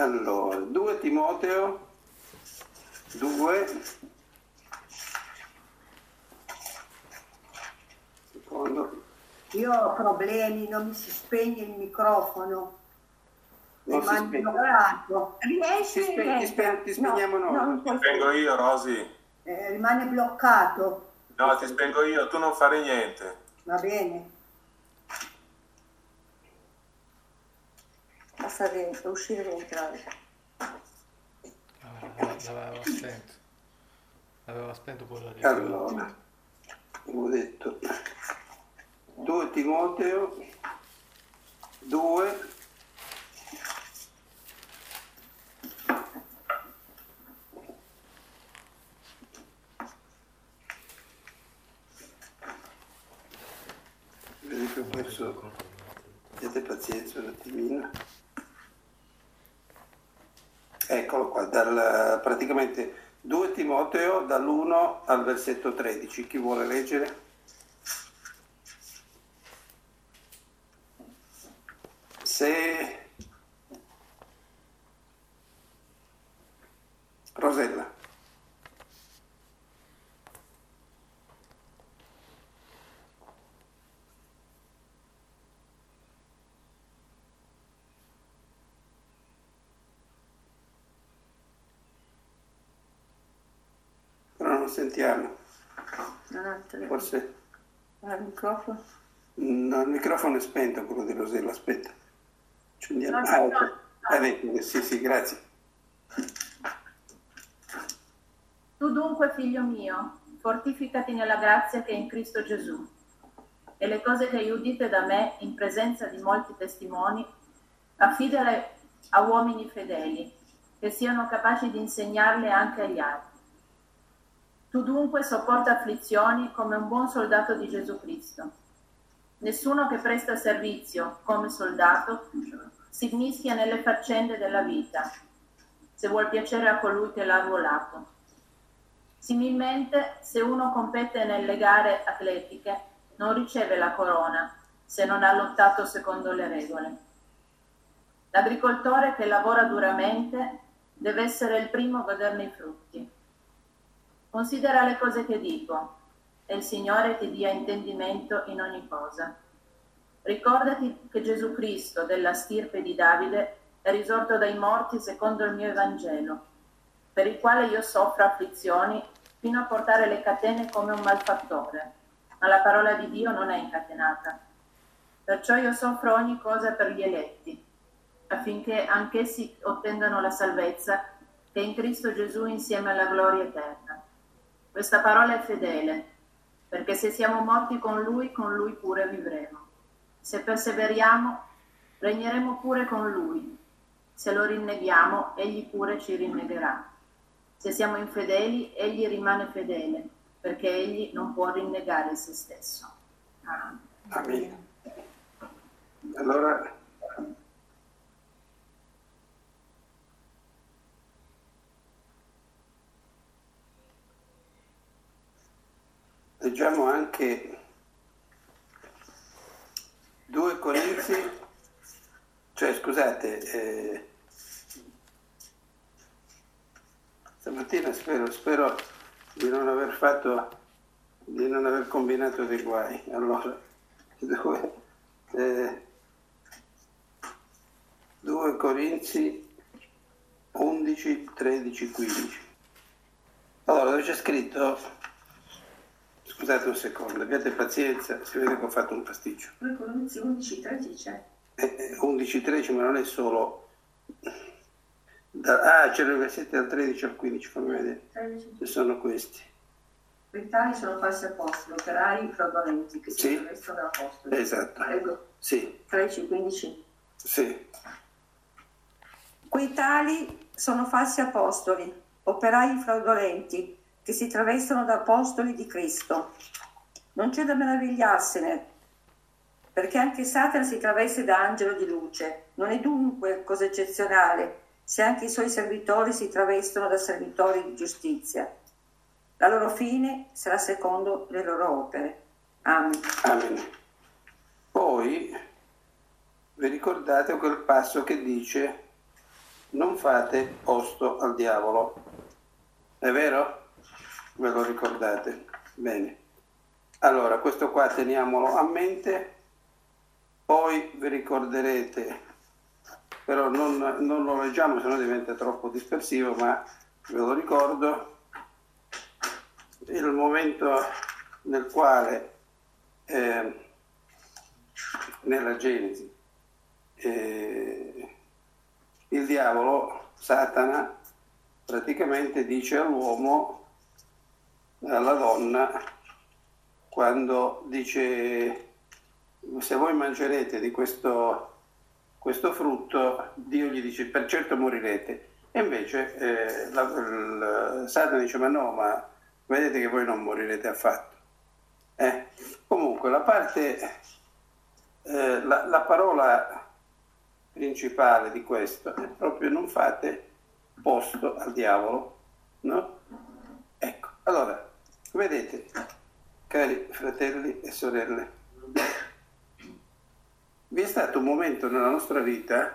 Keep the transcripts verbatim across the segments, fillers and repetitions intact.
Allora, due Timoteo due, secondo. Io ho problemi, non mi si spegne il microfono. Non si rimane spegne. Riesci? Ti, spe- ti, spe- ti spegniamo no, noi. non Ti spengo io, Rosy. Eh, rimane bloccato. No, ti spengo io, tu non fare niente. Va bene. Basta dentro, uscire e entrare. L'avevo spento. L'avevo spento pure la Allora, ho detto due Timoteo due, vedi che ho perso, abbiate pazienza un attimino. Eccolo qua, dal, praticamente due Timoteo dall'uno al versetto tredici, chi vuole leggere? Se Rosella. Però non sentiamo. Non ha il telefono. Forse Non ha il microfono. no, il microfono è spento, quello di Rosella, aspetta. Accendiamo. No, Ah, no, ecco. no. Ah, vedi, sì, sì, grazie. Tu dunque, figlio mio, fortificati nella grazia che è in Cristo Gesù, e le cose che hai udite da me in presenza di molti testimoni, affidale a uomini fedeli, che siano capaci di insegnarle anche agli altri. Tu dunque sopporta afflizioni come un buon soldato di Gesù Cristo. Nessuno che presta servizio come soldato si mischia nelle faccende della vita, se vuol piacere a colui che l'ha arruolato. Similmente, se uno compete nelle gare atletiche, non riceve la corona se non ha lottato secondo le regole. L'agricoltore che lavora duramente deve essere il primo a goderne i frutti. Considera le cose che dico, e il Signore ti dia intendimento in ogni cosa. Ricordati che Gesù Cristo, della stirpe di Davide, è risorto dai morti secondo il mio Evangelo, per il quale io soffro afflizioni fino a portare le catene come un malfattore, ma la parola di Dio non è incatenata. Perciò io soffro ogni cosa per gli eletti, affinché anch'essi ottengano la salvezza che è in Cristo Gesù insieme alla gloria eterna. Questa parola è fedele, perché se siamo morti con Lui, con Lui pure vivremo. Se perseveriamo, regneremo pure con Lui. Se lo rinneghiamo, Egli pure ci rinnegherà. Se siamo infedeli, Egli rimane fedele, perché Egli non può rinnegare se stesso. Amen. Amen. Allora, leggiamo anche due Corinzi, cioè scusate, eh, stamattina spero, spero di non aver fatto, di non aver combinato dei guai. Allora, due, eh, due Corinzi undici, tredici, quindici. Allora, dove c'è scritto, scusate un secondo, abbiate pazienza, si vede che ho fatto un pasticcio. due Corinzi undici, tredici c'è. Eh, undici, tredici, ma non è solo... Da, ah, c'erano i versetti dal tredici al quindici, fammi vedere. tredici. Se sono questi. Quintali sono falsi apostoli, operai fraudolenti che si Sì. travestono da apostoli. Esatto. Prego. Sì, tredici, quindici. sì. Quei tali sono falsi apostoli, operai fraudolenti che si travestono da apostoli di Cristo. Non c'è da meravigliarsene, perché anche Satana si traveste da angelo di luce. Non è dunque cosa eccezionale se anche i suoi servitori si travestono da servitori di giustizia. La loro fine sarà secondo le loro opere. Amen. Amen. Poi vi ricordate quel passo che dice non fate posto al diavolo. È vero? Ve lo ricordate? Bene. Allora, questo qua teniamolo a mente, poi vi ricorderete, però non, non lo leggiamo, sennò diventa troppo dispersivo, ma ve lo ricordo, il momento nel quale eh, nella Genesi eh, il diavolo, Satana, praticamente dice all'uomo, alla donna, quando dice: se voi mangerete di questo, questo frutto, Dio gli dice: per certo morirete. E invece eh, la, il, Satana dice: ma no, ma vedete che voi non morirete affatto. Eh? Comunque la parte, eh, la, la parola principale di questo è proprio: non fate posto al diavolo, no? Ecco, allora, vedete, cari fratelli e sorelle, vi è stato un momento nella nostra vita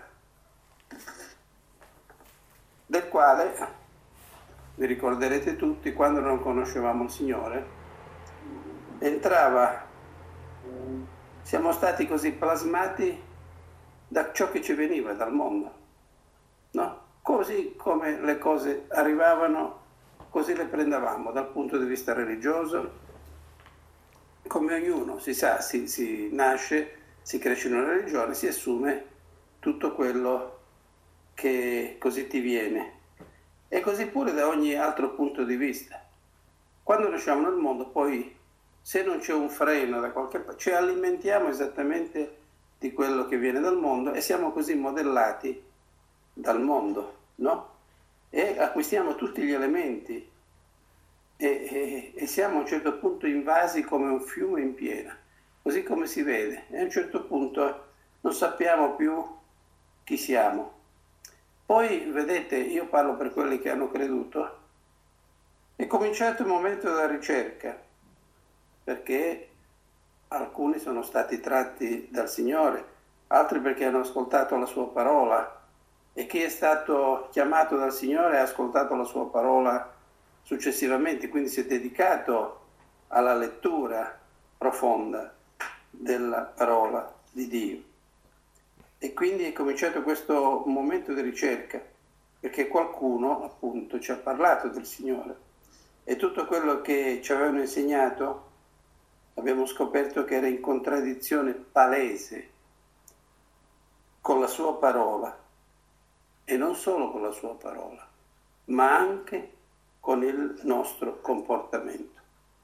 del quale, vi ricorderete tutti, quando non conoscevamo il Signore, entrava, siamo stati così plasmati da ciò che ci veniva dal mondo, no? Così come le cose arrivavano, così le prendevamo dal punto di vista religioso. Come ognuno si sa, si, si nasce, si cresce in una religione, si assume tutto quello che così ti viene. E così pure da ogni altro punto di vista. Quando nasciamo nel mondo, poi, se non c'è un freno da qualche parte, ci alimentiamo esattamente di quello che viene dal mondo e siamo così modellati dal mondo, no? E acquistiamo tutti gli elementi e, e, e siamo a un certo punto invasi come un fiume in piena, così come si vede. E a un certo punto non sappiamo più chi siamo. Poi, vedete, io parlo per quelli che hanno creduto, è cominciato il momento della ricerca, perché alcuni sono stati tratti dal Signore, altri perché hanno ascoltato la sua parola, e chi è stato chiamato dal Signore ha ascoltato la sua parola successivamente, quindi si è dedicato alla lettura profonda della parola di Dio. E quindi è cominciato questo momento di ricerca, perché qualcuno appunto ci ha parlato del Signore e tutto quello che ci avevano insegnato abbiamo scoperto che era in contraddizione palese con la sua parola, e non solo con la sua parola, ma anche con il nostro comportamento.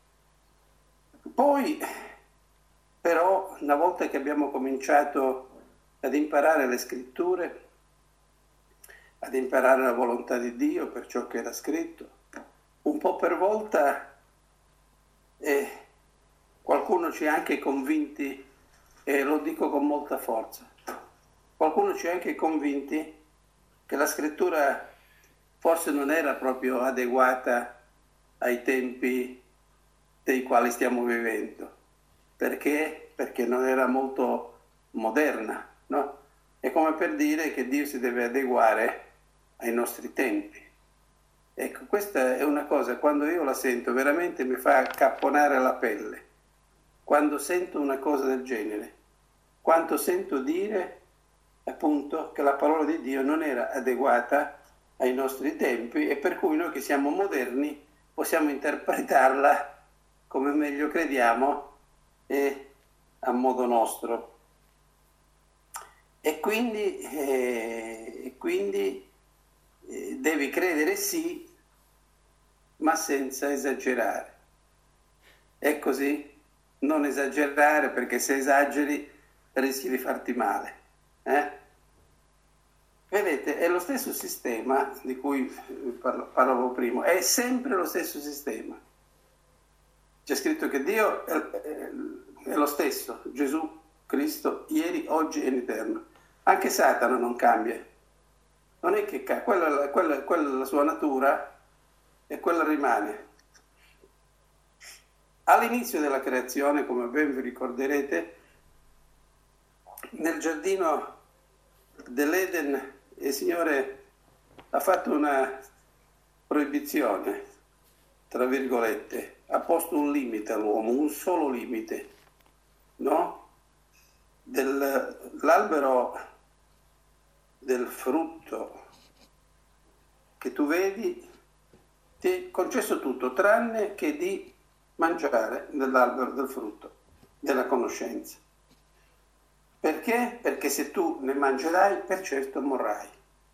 Poi però, una volta che abbiamo cominciato ad imparare le scritture, ad imparare la volontà di Dio per ciò che era scritto, un po' per volta eh, qualcuno ci ha anche convinti, e lo dico con molta forza, qualcuno ci ha anche convinti che la scrittura forse non era proprio adeguata ai tempi dei quali stiamo vivendo. Perché? Perché non era molto moderna, no? È come per dire che Dio si deve adeguare ai nostri tempi. Ecco, questa è una cosa, quando io la sento, veramente mi fa accapponare la pelle. Quando sento una cosa del genere, quando sento dire, appunto, che la parola di Dio non era adeguata ai nostri tempi e per cui noi che siamo moderni possiamo interpretarla come meglio crediamo e a modo nostro. E quindi, eh, quindi eh, devi credere sì, ma senza esagerare. È così? Non esagerare, perché se esageri rischi di farti male. Eh? Vedete, è lo stesso sistema di cui parlo, parlavo prima, è sempre lo stesso sistema. C'è scritto che Dio è, è, è lo stesso, Gesù Cristo, ieri, oggi e in eterno. Anche Satana non cambia. Non è che cambia, quella, quella, quella è la sua natura e quella rimane. All'inizio della creazione, come ben vi ricorderete, nel giardino dell'Eden il Signore ha fatto una proibizione, tra virgolette, ha posto un limite all'uomo, un solo limite, no? Del, l'albero del frutto che tu vedi ti è concesso tutto, tranne che di mangiare dell'albero del frutto della conoscenza. Perché? Perché se tu ne mangerai, per certo morrai.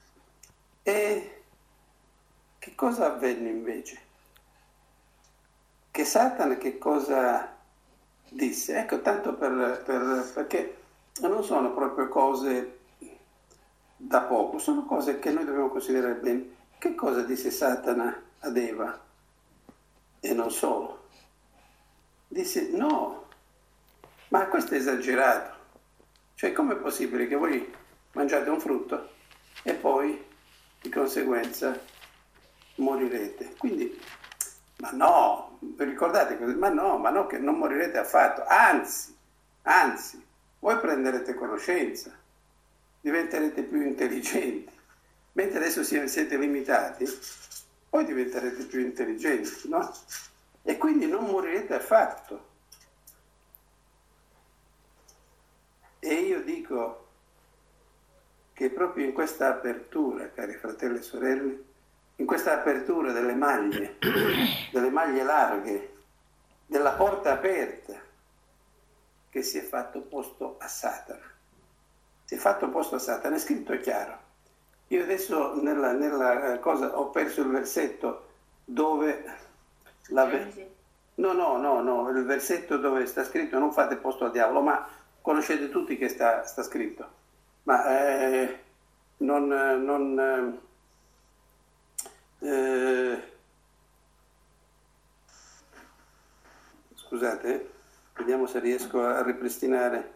E che cosa avvenne invece? Che Satana che cosa disse? Ecco, tanto per, per, perché non sono proprio cose da poco, sono cose che noi dobbiamo considerare bene. Che cosa disse Satana ad Eva? E non solo. Disse no, ma questo è esagerato. Cioè, com'è possibile che voi mangiate un frutto e poi di conseguenza morirete? Quindi, ma no, vi ricordate? Ma no, ma no, che non morirete affatto. Anzi, anzi, voi prenderete conoscenza, diventerete più intelligenti. Mentre adesso siete limitati, poi diventerete più intelligenti, no? E quindi non morirete affatto. E io dico che proprio in questa apertura, cari fratelli e sorelle, in questa apertura delle maglie, delle maglie larghe, della porta aperta, che si è fatto posto a Satana. Si è fatto posto a Satana, è scritto chiaro. Io adesso nella, nella cosa ho perso il versetto dove la... No, no, no, no, il versetto dove sta scritto non fate posto al diavolo, ma conoscete tutti che sta, sta scritto. Ma eh, non... non eh, scusate, vediamo se riesco a ripristinare.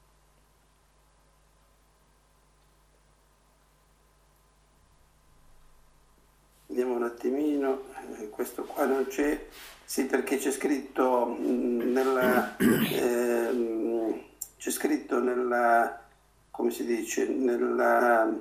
Vediamo un attimino, eh, questo qua non c'è, sì, perché c'è scritto mh, nella, eh, c'è scritto nella, come si dice, nella,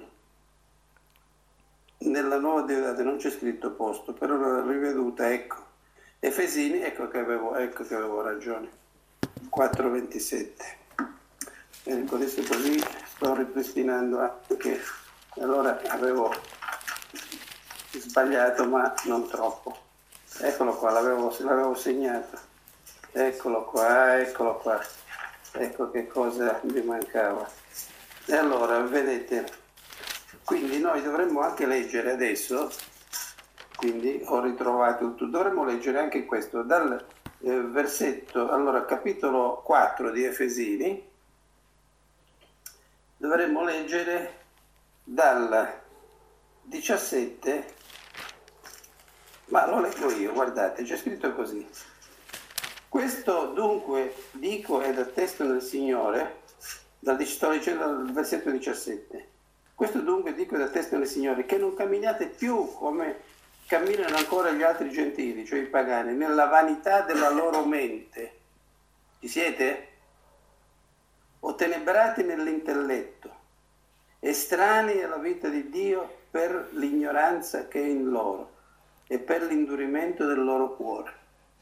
nella nuova Deodate non c'è scritto posto, però l'ho riveduta, ecco, Efesini, ecco che avevo, ecco che avevo ragione, quattro ventisette. Ecco, adesso così sto ripristinando anche, allora avevo sbagliato ma non troppo, eccolo qua, l'avevo, l'avevo segnato, eccolo qua, eccolo qua, ecco che cosa mi mancava. E allora vedete, quindi noi dovremmo anche leggere adesso, quindi ho ritrovato tutto, dovremmo leggere anche questo dal eh, versetto, allora capitolo quattro di Efesini, dovremmo leggere dal diciassette, ma lo leggo io, guardate, c'è scritto così. Questo dunque dico ed attesto nel Signore, dal, sto leggendo dal versetto diciassette, questo dunque dico ed attesto nel Signore, che non camminiate più come camminano ancora gli altri gentili, cioè i pagani, nella vanità della loro mente. Ci siete? O tenebrati nell'intelletto, estranei alla vita di Dio per l'ignoranza che è in loro e per l'indurimento del loro cuore.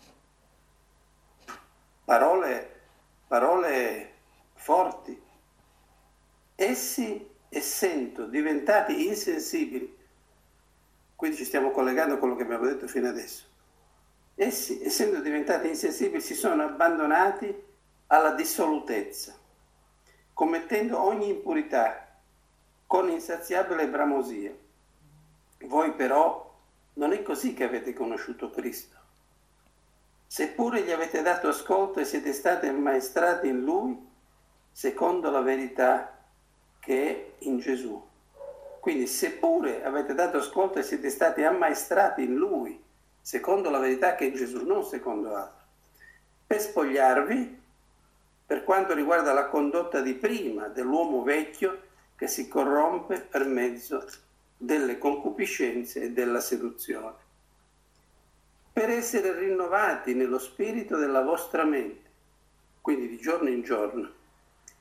Parole, parole forti. Essi, essendo diventati insensibili, quindi ci stiamo collegando a quello che abbiamo detto fino adesso, essi, essendo diventati insensibili, si sono abbandonati alla dissolutezza, commettendo ogni impurità con insaziabile bramosia. Voi però non è così che avete conosciuto Cristo. Seppure gli avete dato ascolto e siete stati ammaestrati in Lui, secondo la verità che è in Gesù. Quindi seppure avete dato ascolto e siete stati ammaestrati in Lui, secondo la verità che è in Gesù, non secondo altro, per spogliarvi, per quanto riguarda la condotta di prima dell'uomo vecchio che si corrompe per mezzo delle concupiscenze e della seduzione, per essere rinnovati nello spirito della vostra mente, quindi di giorno in giorno.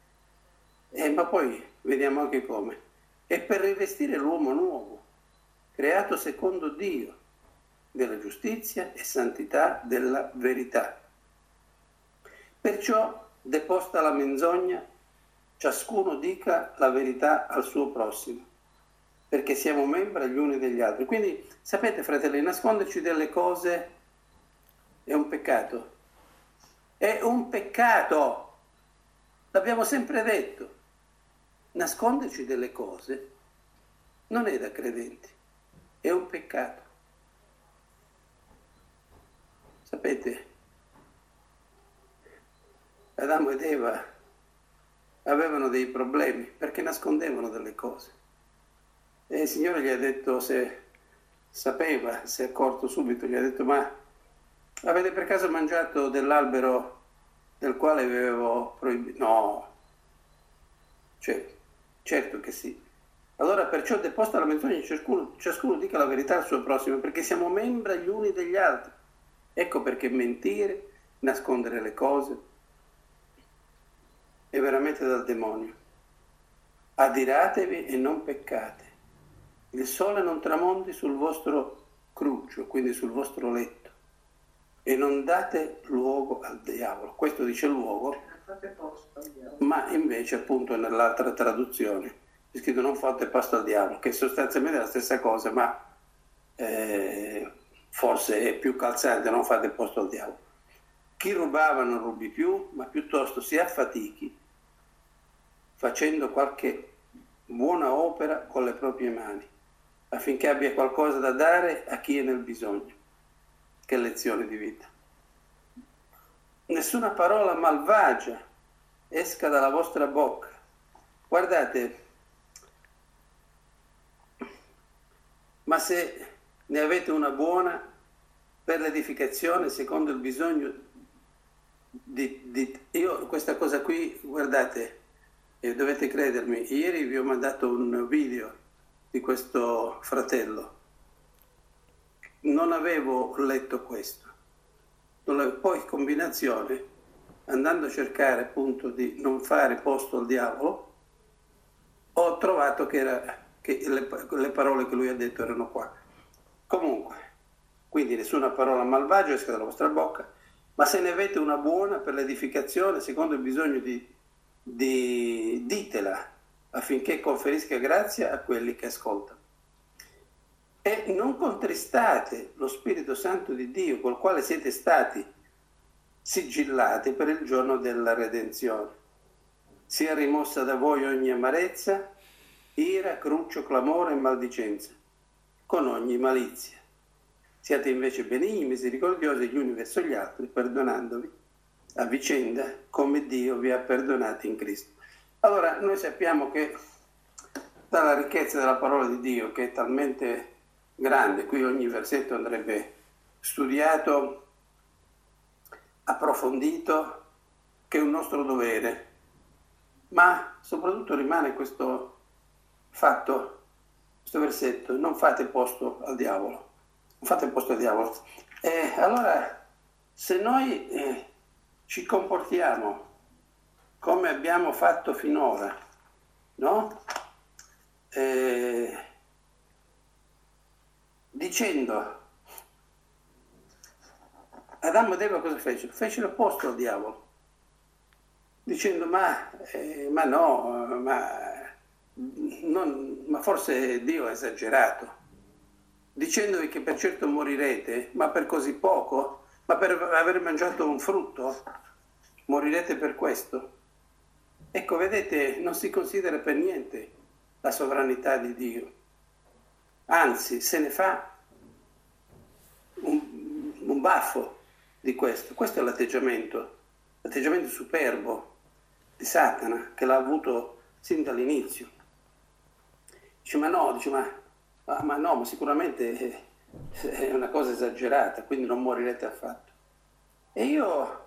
Eh, ma poi vediamo anche come. E per rivestire l'uomo nuovo, creato secondo Dio, della giustizia e santità della verità. Perciò, deposta la menzogna, ciascuno dica la verità al suo prossimo, perché siamo membri gli uni degli altri. Quindi, sapete, fratelli, nasconderci delle cose è un peccato. È un peccato! L'abbiamo sempre detto. Nasconderci delle cose non è da credenti, è un peccato. Sapete, Adamo ed Eva avevano dei problemi perché nascondevano delle cose. E il Signore gli ha detto, se sapeva, si è accorto subito, gli ha detto: ma avete per caso mangiato dell'albero del quale vi avevo proibito? No, cioè, certo che sì. Allora perciò deposta la menzogna, ciascuno, ciascuno dica la verità al suo prossimo, perché siamo membri gli uni degli altri. Ecco perché mentire, nascondere le cose, è veramente dal demonio. Adiratevi e non peccate. Il sole non tramonti sul vostro cruccio, quindi sul vostro letto, e non date luogo al diavolo. Questo dice luogo, ma invece appunto nell'altra traduzione è scritto non fate pasto al diavolo, che sostanzialmente è la stessa cosa, ma eh, forse è più calzante, non fate posto al diavolo. Chi rubava non rubi più, ma piuttosto si affatichi facendo qualche buona opera con le proprie mani, affinché abbia qualcosa da dare a chi è nel bisogno. Che lezione di vita. Nessuna parola malvagia esca dalla vostra bocca. Guardate, ma se ne avete una buona per l'edificazione secondo il bisogno di, di... Io questa cosa qui, guardate, e dovete credermi, ieri vi ho mandato un video di questo fratello. Non avevo letto questo. Poi, combinazione, andando a cercare appunto di non fare posto al diavolo, ho trovato che, era, che le, le parole che lui ha detto erano qua. Comunque, quindi nessuna parola malvagia esca dalla vostra bocca, ma se ne avete una buona per l'edificazione, secondo il bisogno di, di ditela, affinché conferisca grazia a quelli che ascoltano. E non contristate lo Spirito Santo di Dio, col quale siete stati sigillati per il giorno della redenzione. Sia rimossa da voi ogni amarezza, ira, cruccio, clamore e maldicenza, con ogni malizia. Siate invece benigni, misericordiosi gli uni verso gli altri, perdonandovi a vicenda come Dio vi ha perdonati in Cristo. Allora, noi sappiamo che dalla ricchezza della parola di Dio, che è talmente grande, qui ogni versetto andrebbe studiato, approfondito, che è un nostro dovere, ma soprattutto rimane questo fatto, questo versetto: non fate posto al diavolo, non fate posto al diavolo. E allora, se noi eh, ci comportiamo come abbiamo fatto finora, no? Eh, dicendo, Adamo ed Eva cosa fecero? Fecero posto al diavolo, dicendo ma, eh, ma no, ma, non, ma forse Dio ha esagerato, dicendovi che per certo morirete, ma per così poco, ma per aver mangiato un frutto morirete per questo. Ecco, vedete, non si considera per niente la sovranità di Dio, anzi se ne fa un, un baffo di questo. Questo è l'atteggiamento, l'atteggiamento superbo di Satana, che l'ha avuto sin dall'inizio. Dice ma no, dice ma, ma, ma no, ma sicuramente è una cosa esagerata, quindi non morirete affatto. E io,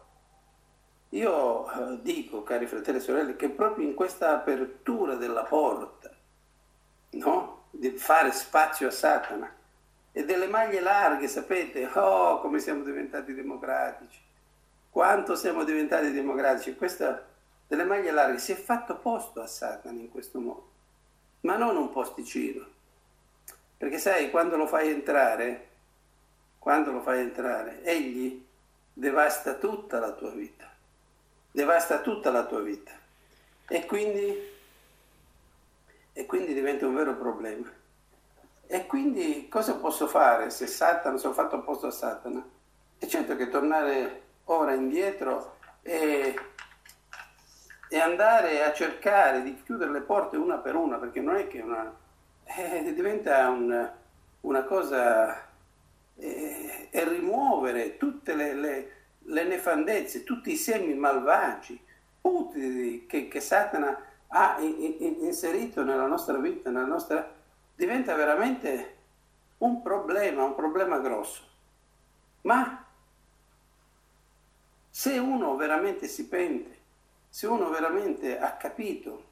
io dico, cari fratelli e sorelle, che proprio in questa apertura della porta, no? Di fare spazio a Satana, e delle maglie larghe, sapete, oh come siamo diventati democratici, quanto siamo diventati democratici, questa delle maglie larghe, si è fatto posto a Satana in questo modo, ma non un posticino. Perché sai, quando lo fai entrare, quando lo fai entrare, egli devasta tutta la tua vita, devasta tutta la tua vita. E quindi, e quindi diventa un vero problema. E quindi cosa posso fare se Satana, sono fatto apposta a Satana? E certo che tornare ora indietro e, e andare a cercare di chiudere le porte una per una, perché non è che una, eh, diventa un, una cosa, eh, e rimuovere tutte le, le, le nefandezze, tutti i semi malvagi, utili che, che Satana ha in, in, inserito nella nostra vita, nella nostra, diventa veramente un problema, un problema grosso. Ma se uno veramente si pente, se uno veramente ha capito,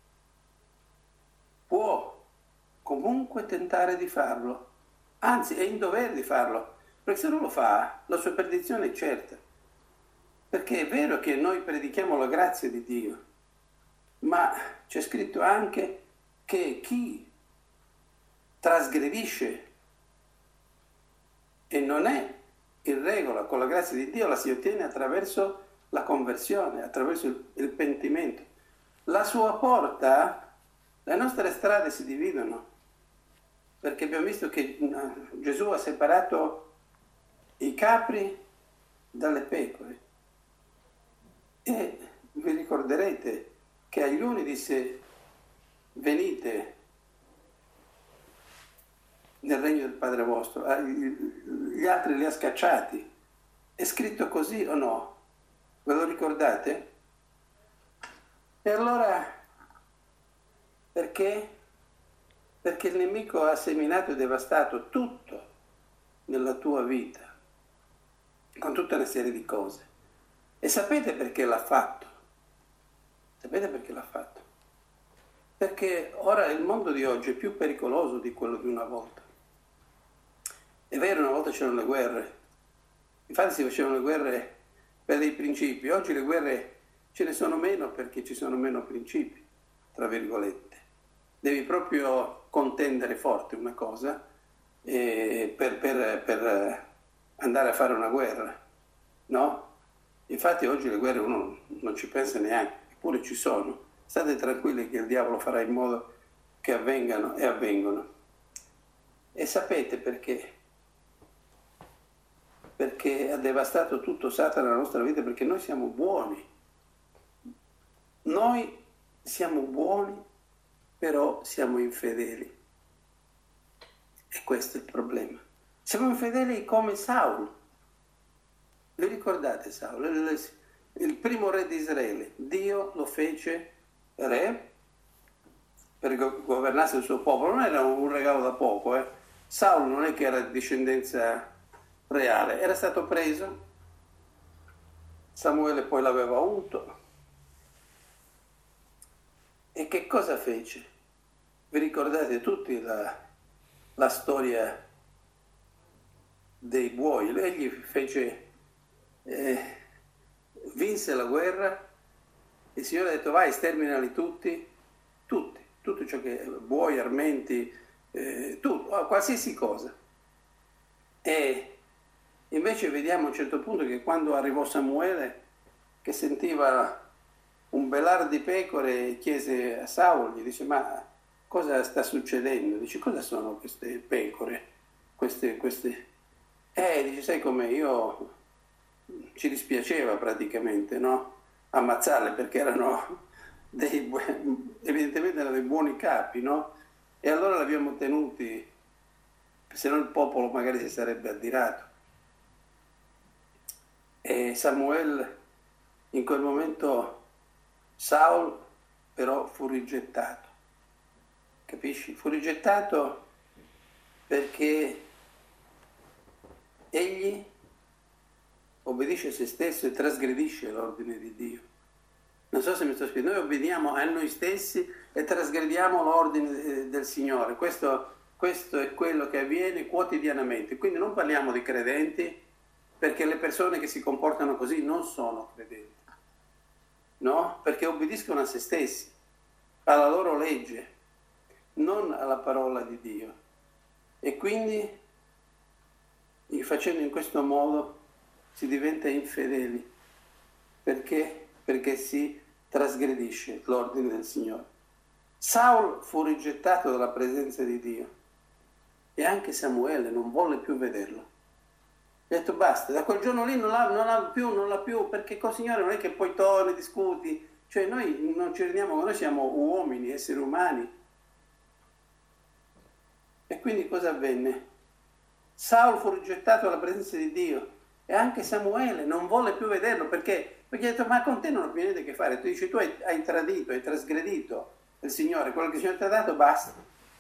può comunque tentare di farlo, anzi è in dovere di farlo, perché se non lo fa la sua perdizione è certa. Perché è vero che noi predichiamo la grazia di Dio, ma c'è scritto anche che chi trasgredisce e non è in regola con la grazia di Dio, la si ottiene attraverso la conversione, attraverso il, il pentimento. La sua porta, le nostre strade si dividono, perché abbiamo visto che Gesù ha separato i capri dalle pecore. E vi ricorderete che agli uni disse: venite nel regno del Padre vostro, gli altri li ha scacciati. È scritto così o no? Ve lo ricordate? E allora perché? Perché il nemico ha seminato e devastato tutto nella tua vita, con tutta una serie di cose. E sapete perché l'ha fatto? Sapete perché l'ha fatto? Perché ora il mondo di oggi è più pericoloso di quello di una volta. È vero, una volta c'erano le guerre, infatti si facevano le guerre per dei principi. Oggi le guerre ce ne sono meno perché ci sono meno principi, tra virgolette. Devi proprio contendere forte una cosa eh, per, per, per andare a fare una guerra, no? Infatti oggi le guerre uno non ci pensa neanche, eppure ci sono. State tranquilli che il diavolo farà in modo che avvengano e avvengono. E sapete perché? Perché ha devastato tutto Satana nella nostra vita, perché noi siamo buoni. Noi siamo buoni, però siamo infedeli. E questo è il problema. Siamo infedeli come Saulo. Vi ricordate Saulo? Il primo re di Israele. Dio lo fece re per governasse il suo popolo. Non era un regalo da poco. Eh. Saulo non è che era di discendenza reale, era stato preso, Samuele poi l'aveva unto. E che cosa fece? Vi ricordate tutti la, la storia dei buoi? Egli fece, eh, vinse la guerra, il Signore ha detto vai, sterminali tutti, tutti, tutto ciò che buoi, armenti, eh, tutto, qualsiasi cosa. E invece vediamo a un certo punto che quando arrivò Samuele, che sentiva un belar di pecore, chiese a Saulo, gli dice ma cosa sta succedendo? Dice cosa sono queste pecore? Queste, queste... Eh, dice sai come io ci dispiaceva praticamente, no? Ammazzarle perché erano dei bu- evidentemente erano dei buoni capi, no? E allora li abbiamo tenuti, se no il popolo magari si sarebbe addirato. E Samuele, in quel momento, Saul però fu rigettato, capisci? Fu rigettato perché egli obbedisce a se stesso e trasgredisce l'ordine di Dio. Non so se mi sto spiegando, noi obbediamo a noi stessi e trasgrediamo l'ordine del Signore. Questo, questo è quello che avviene quotidianamente. Quindi non parliamo di credenti, perché le persone che si comportano così non sono credenti, no? Perché obbediscono a se stessi, alla loro legge, non alla parola di Dio. E quindi, facendo in questo modo, si diventa infedeli. Perché? Perché si trasgredisce l'ordine del Signore. Saul fu rigettato dalla presenza di Dio e anche Samuele non volle più vederlo. Ha detto basta, da quel giorno lì non l'ha, non l'ha più, non l'ha più, perché col Signore non è che poi torni, discuti, cioè noi non ci rendiamo, noi siamo uomini, esseri umani. E quindi cosa avvenne? Saul fu rigettato dalla presenza di Dio e anche Samuele non volle più vederlo, perché? Perché ha detto ma con te non ho più niente a che fare, tu dici tu hai, hai tradito, hai trasgredito il Signore, quello che il Signore ti ha dato basta.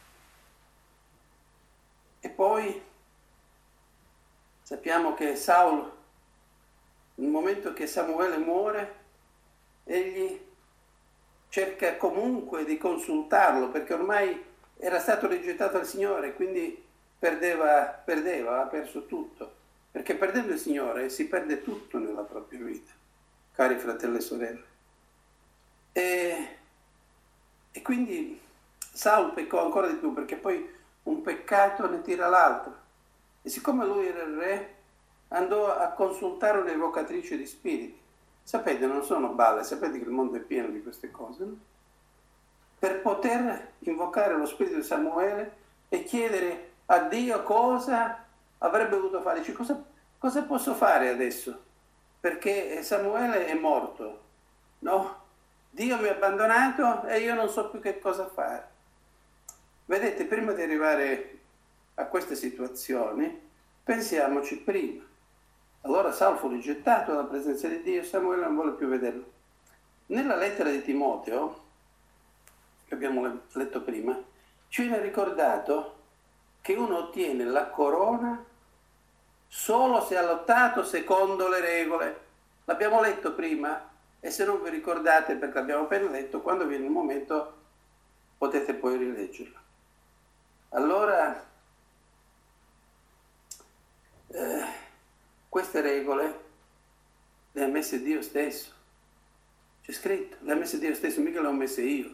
E poi sappiamo che Saul, nel momento che Samuele muore, egli cerca comunque di consultarlo, perché ormai era stato rigettato dal Signore, quindi perdeva, perdeva, ha perso tutto. Perché perdendo il Signore si perde tutto nella propria vita, cari fratelli e sorelle. E, e quindi Saul peccò ancora di più, perché poi un peccato ne tira l'altro. E siccome lui era il re, andò a consultare un'evocatrice di spiriti. Sapete, non sono balle, sapete che il mondo è pieno di queste cose, no? Per poter invocare lo spirito di Samuele e chiedere a Dio cosa avrebbe dovuto fare. Dice, cosa, cosa posso fare adesso? Perché Samuele è morto, no? Dio mi ha abbandonato e io non so più che cosa fare. Vedete, prima di arrivare a queste situazioni, pensiamoci prima. Allora Saul fu rigettato dalla presenza di Dio e Samuele non vuole più vederlo. Nella lettera di Timoteo, che abbiamo letto prima, ci viene ricordato che uno ottiene la corona solo se ha lottato secondo le regole. L'abbiamo letto prima e se non vi ricordate, perché l'abbiamo appena letto, quando viene il momento potete poi rileggerlo. Allora, eh, queste regole le ha messe Dio stesso. C'è scritto, le ha messe Dio stesso, mica le ho messe io.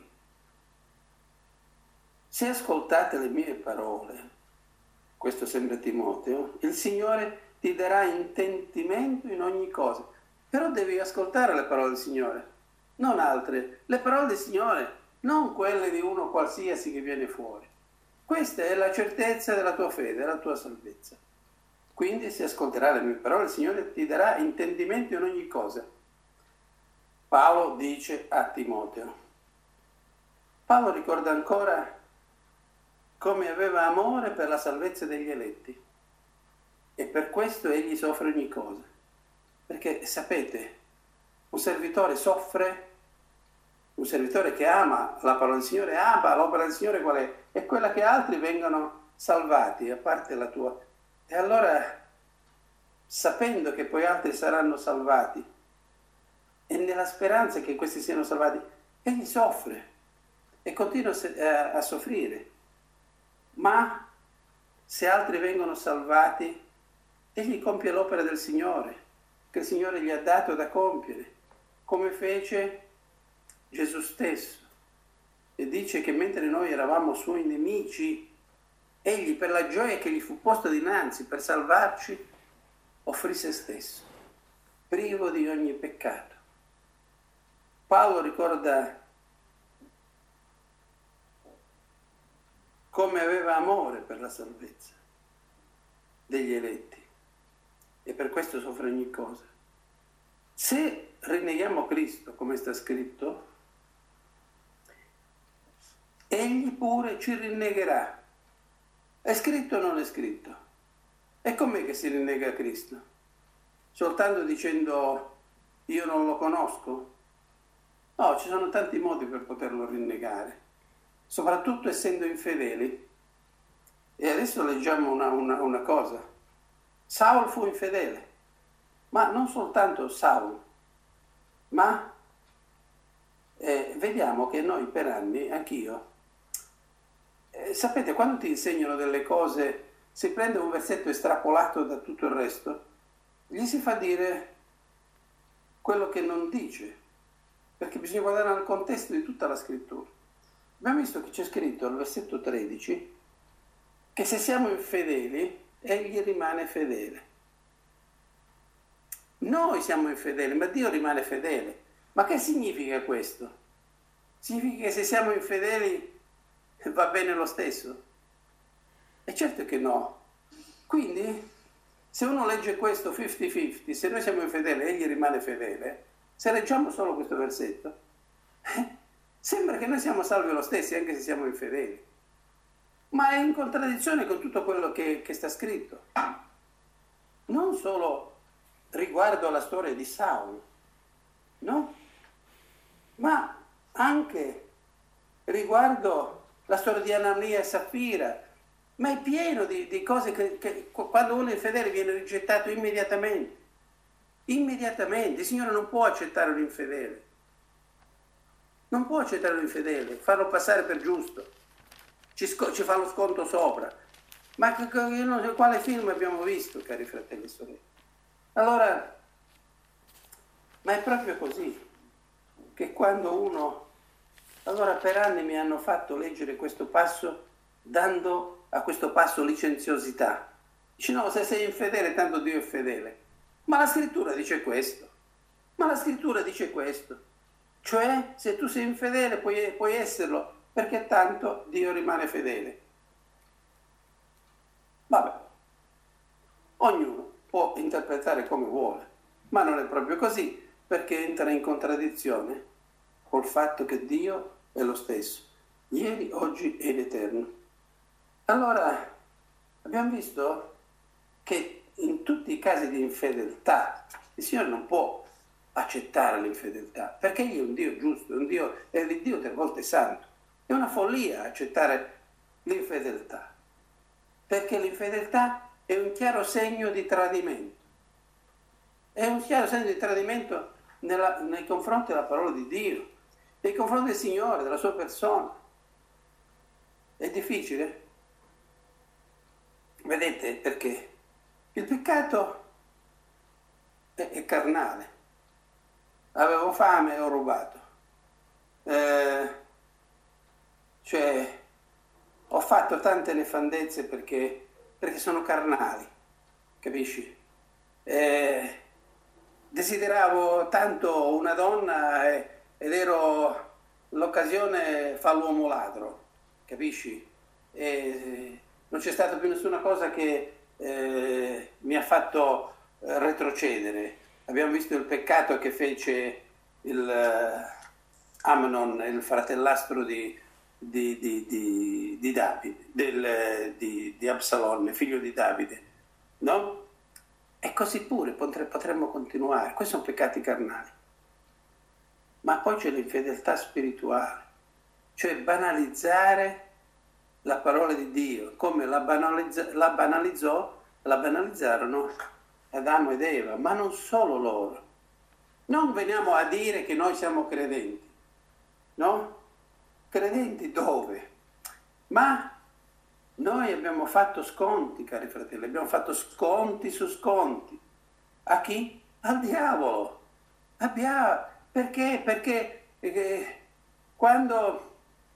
Se ascoltate le mie parole, questo sembra Timoteo, il Signore ti darà intendimento in ogni cosa. Però devi ascoltare le parole del Signore, non altre. Le parole del Signore, non quelle di uno qualsiasi che viene fuori. Questa è la certezza della tua fede, della tua salvezza. Quindi se ascolterai le mie parole, il Signore ti darà intendimento in ogni cosa. Paolo dice a Timoteo. Paolo ricorda ancora come aveva amore per la salvezza degli eletti e per questo egli soffre ogni cosa. Perché sapete, un servitore soffre, un servitore che ama la parola del Signore, ama l'opera del Signore qual è? È quella che altri vengano salvati, a parte la tua. E allora, sapendo che poi altri saranno salvati, e nella speranza che questi siano salvati, egli soffre e continua a, a soffrire. Ma se altri vengono salvati, egli compie l'opera del Signore, che il Signore gli ha dato da compiere, come fece Gesù stesso. E dice che mentre noi eravamo suoi nemici, egli per la gioia che gli fu posta dinanzi per salvarci, offrì se stesso, privo di ogni peccato. Paolo ricorda come aveva amore per la salvezza degli eletti e per questo soffre ogni cosa. Se rinneghiamo Cristo, come sta scritto, egli pure ci rinnegherà. È scritto o non è scritto? E com'è che si rinnega Cristo? Soltanto dicendo io non lo conosco? No, ci sono tanti modi per poterlo rinnegare, soprattutto essendo infedeli. E adesso leggiamo una, una, una cosa. Saul fu infedele, ma non soltanto Saul, ma eh, vediamo che noi per anni, anch'io, eh, sapete, quando ti insegnano delle cose, si prende un versetto estrapolato da tutto il resto, gli si fa dire quello che non dice, perché bisogna guardare nel contesto di tutta la scrittura. Abbiamo visto che c'è scritto al versetto tredici che se siamo infedeli, egli rimane fedele. Noi siamo infedeli, ma Dio rimane fedele. Ma che significa questo? Significa che se siamo infedeli va bene lo stesso? E certo che no. Quindi, se uno legge questo cinquanta cinquanta, se noi siamo infedeli e egli rimane fedele, se leggiamo solo questo versetto, eh, sembra che noi siamo salvi lo stesso, anche se siamo infedeli. Ma è in contraddizione con tutto quello che, che sta scritto. Non solo riguardo alla storia di Saulo, no? Ma anche riguardo la storia di Anania e Saffira, ma è pieno di, di cose che, che quando uno è infedele viene rigettato immediatamente. Immediatamente. Il Signore non può accettare un infedele. Non può accettare un infedele, farlo passare per giusto. Ci, sco- ci fa lo sconto sopra. Ma che, che, non so, quale film abbiamo visto, cari fratelli e sorelle? Allora, ma è proprio così, che quando uno... Allora per anni mi hanno fatto leggere questo passo dando a questo passo licenziosità. Dice no, se sei infedele tanto Dio è fedele. Ma la scrittura dice questo. Ma la scrittura dice questo. Cioè, se tu sei infedele puoi, puoi esserlo, perché tanto Dio rimane fedele. Vabbè, ognuno può interpretare come vuole, ma non è proprio così, perché entra in contraddizione col fatto che Dio è lo stesso, ieri, oggi e in eterno. Allora, abbiamo visto che in tutti i casi di infedeltà il Signore non può accettare l'infedeltà, perché Egli è un Dio giusto, è un Dio, è il Dio tre volte santo. È una follia accettare l'infedeltà, perché l'infedeltà è un chiaro segno di tradimento. È un chiaro segno di tradimento nella, nei confronti della parola di Dio, nei confronti del Signore, della sua persona. È difficile? Vedete perché? Il peccato è, è carnale. Avevo fame e ho rubato. Eh, cioè, ho fatto tante nefandezze perché, perché sono carnali, capisci? Eh, desideravo tanto una donna e, ed ero l'occasione fa l'uomo ladro, capisci? E non c'è stata più nessuna cosa che eh, mi ha fatto eh, retrocedere. Abbiamo visto il peccato che fece il eh, Amnon, il fratellastro di, di, di, di, di Davide, del, di, di Absalom, figlio di Davide, no? E così pure potremmo continuare. Questi sono peccati carnali. Ma poi c'è l'infedeltà spirituale, cioè banalizzare la parola di Dio, come la, banalizza, la banalizzò, la banalizzarono Adamo ed Eva, ma non solo loro. Non veniamo a dire che noi siamo credenti, no? Credenti dove? Ma noi abbiamo fatto sconti, cari fratelli, abbiamo fatto sconti su sconti. A chi? Al diavolo. Abbiamo, perché? Perché eh, quando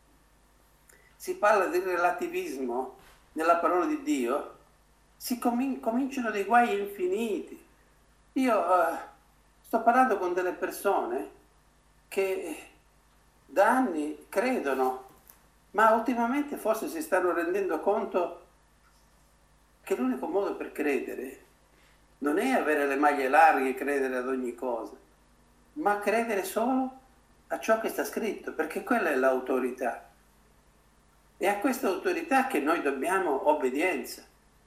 si parla di relativismo nella parola di Dio, si comin- cominciano dei guai infiniti. Io eh, sto parlando con delle persone che da anni credono, ma ultimamente forse si stanno rendendo conto che l'unico modo per credere non è avere le maglie larghe e credere ad ogni cosa, ma credere solo a ciò che sta scritto, perché quella è l'autorità. E a questa autorità che noi dobbiamo obbedienza.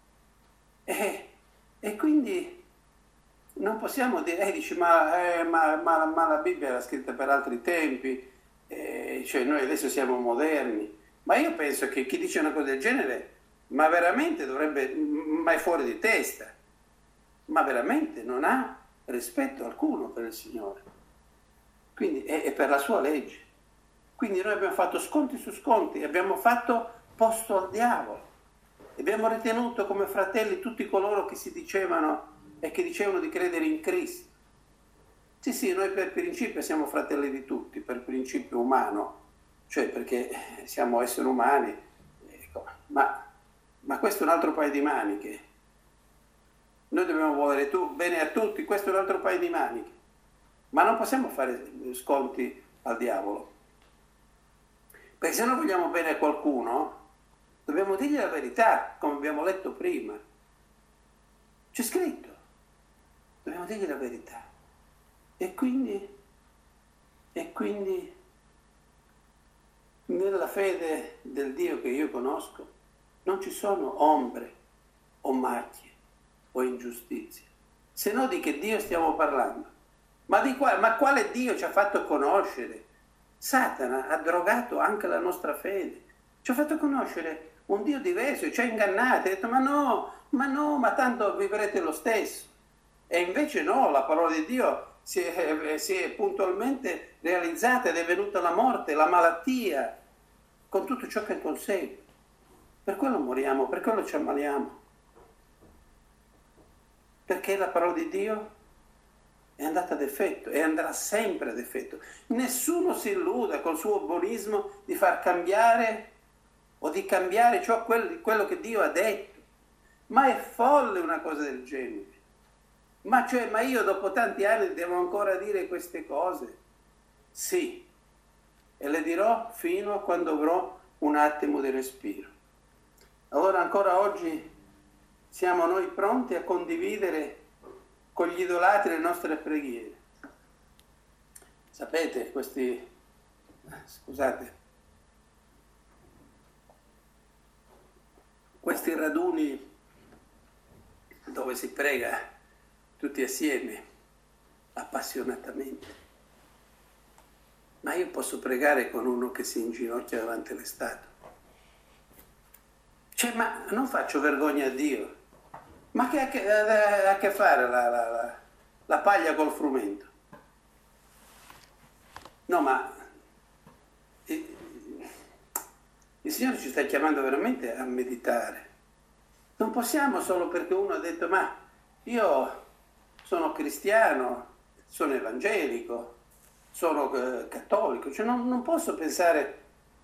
E, e quindi non possiamo dire, eh, dici, ma, eh, ma, ma, ma la Bibbia era scritta per altri tempi, eh, cioè noi adesso siamo moderni. Ma io penso che chi dice una cosa del genere, ma veramente dovrebbe, ma è fuori di testa, ma veramente non ha rispetto alcuno per il Signore. Quindi è, è per la sua legge. Quindi noi abbiamo fatto sconti su sconti, abbiamo fatto posto al diavolo. Abbiamo ritenuto come fratelli tutti coloro che si dicevano e che dicevano di credere in Cristo. Sì, sì, noi per principio siamo fratelli di tutti, per principio umano, cioè perché siamo esseri umani, ecco, ma ma questo è un altro paio di maniche. Noi dobbiamo volere tu, bene a tutti, questo è un altro paio di maniche. Ma non possiamo fare sconti al diavolo. Perché se noi vogliamo bene a qualcuno, dobbiamo dirgli la verità, come abbiamo letto prima. C'è scritto. Dobbiamo dirgli la verità. E quindi, e quindi, nella fede del Dio che io conosco, non ci sono ombre o macchie o ingiustizie. Se no di che Dio stiamo parlando? Ma, di qua, ma quale Dio ci ha fatto conoscere? Satana ha drogato anche la nostra fede. Ci ha fatto conoscere un Dio diverso, ci ha ingannati, ha detto ma no, ma no, ma tanto vivrete lo stesso. E invece no, la parola di Dio si è, si è puntualmente realizzata ed è venuta la morte, la malattia, con tutto ciò che consegue. Per quello moriamo, per quello ci ammaliamo. Perché la parola di Dio è andata ad effetto e andrà sempre ad effetto. Nessuno si illuda col suo buonismo di far cambiare o di cambiare ciò, quello che Dio ha detto. Ma è folle una cosa del genere. Ma, cioè, ma io dopo tanti anni devo ancora dire queste cose? Sì, e le dirò fino a quando avrò un attimo di respiro. Allora ancora oggi siamo noi pronti a condividere con gli idolatri le nostre preghiere. Sapete, questi, scusate, questi raduni dove si prega tutti assieme, appassionatamente. Ma io posso pregare con uno che si inginocchia davanti alle statue? Cioè, ma non faccio vergogna a Dio. Ma che ha che, ha a che fare la, la, la, la paglia col frumento? No, ma il, il Signore ci sta chiamando veramente a meditare. Non possiamo solo perché uno ha detto ma io sono cristiano, sono evangelico, sono eh, cattolico, cioè non, non posso pensare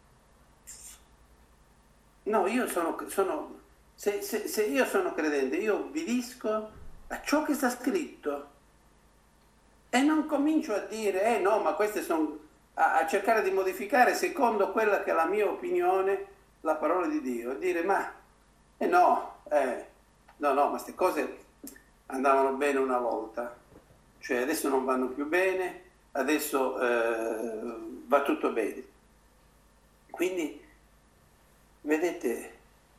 no, io sono, sono se, se, se io sono credente, io obbedisco a ciò che sta scritto e non comincio a dire eh no, ma queste sono a, a cercare di modificare secondo quella che è la mia opinione la parola di Dio, a dire ma eh no, eh, no, no, ma queste cose andavano bene una volta, cioè adesso non vanno più bene, adesso eh, va tutto bene. Quindi, vedete,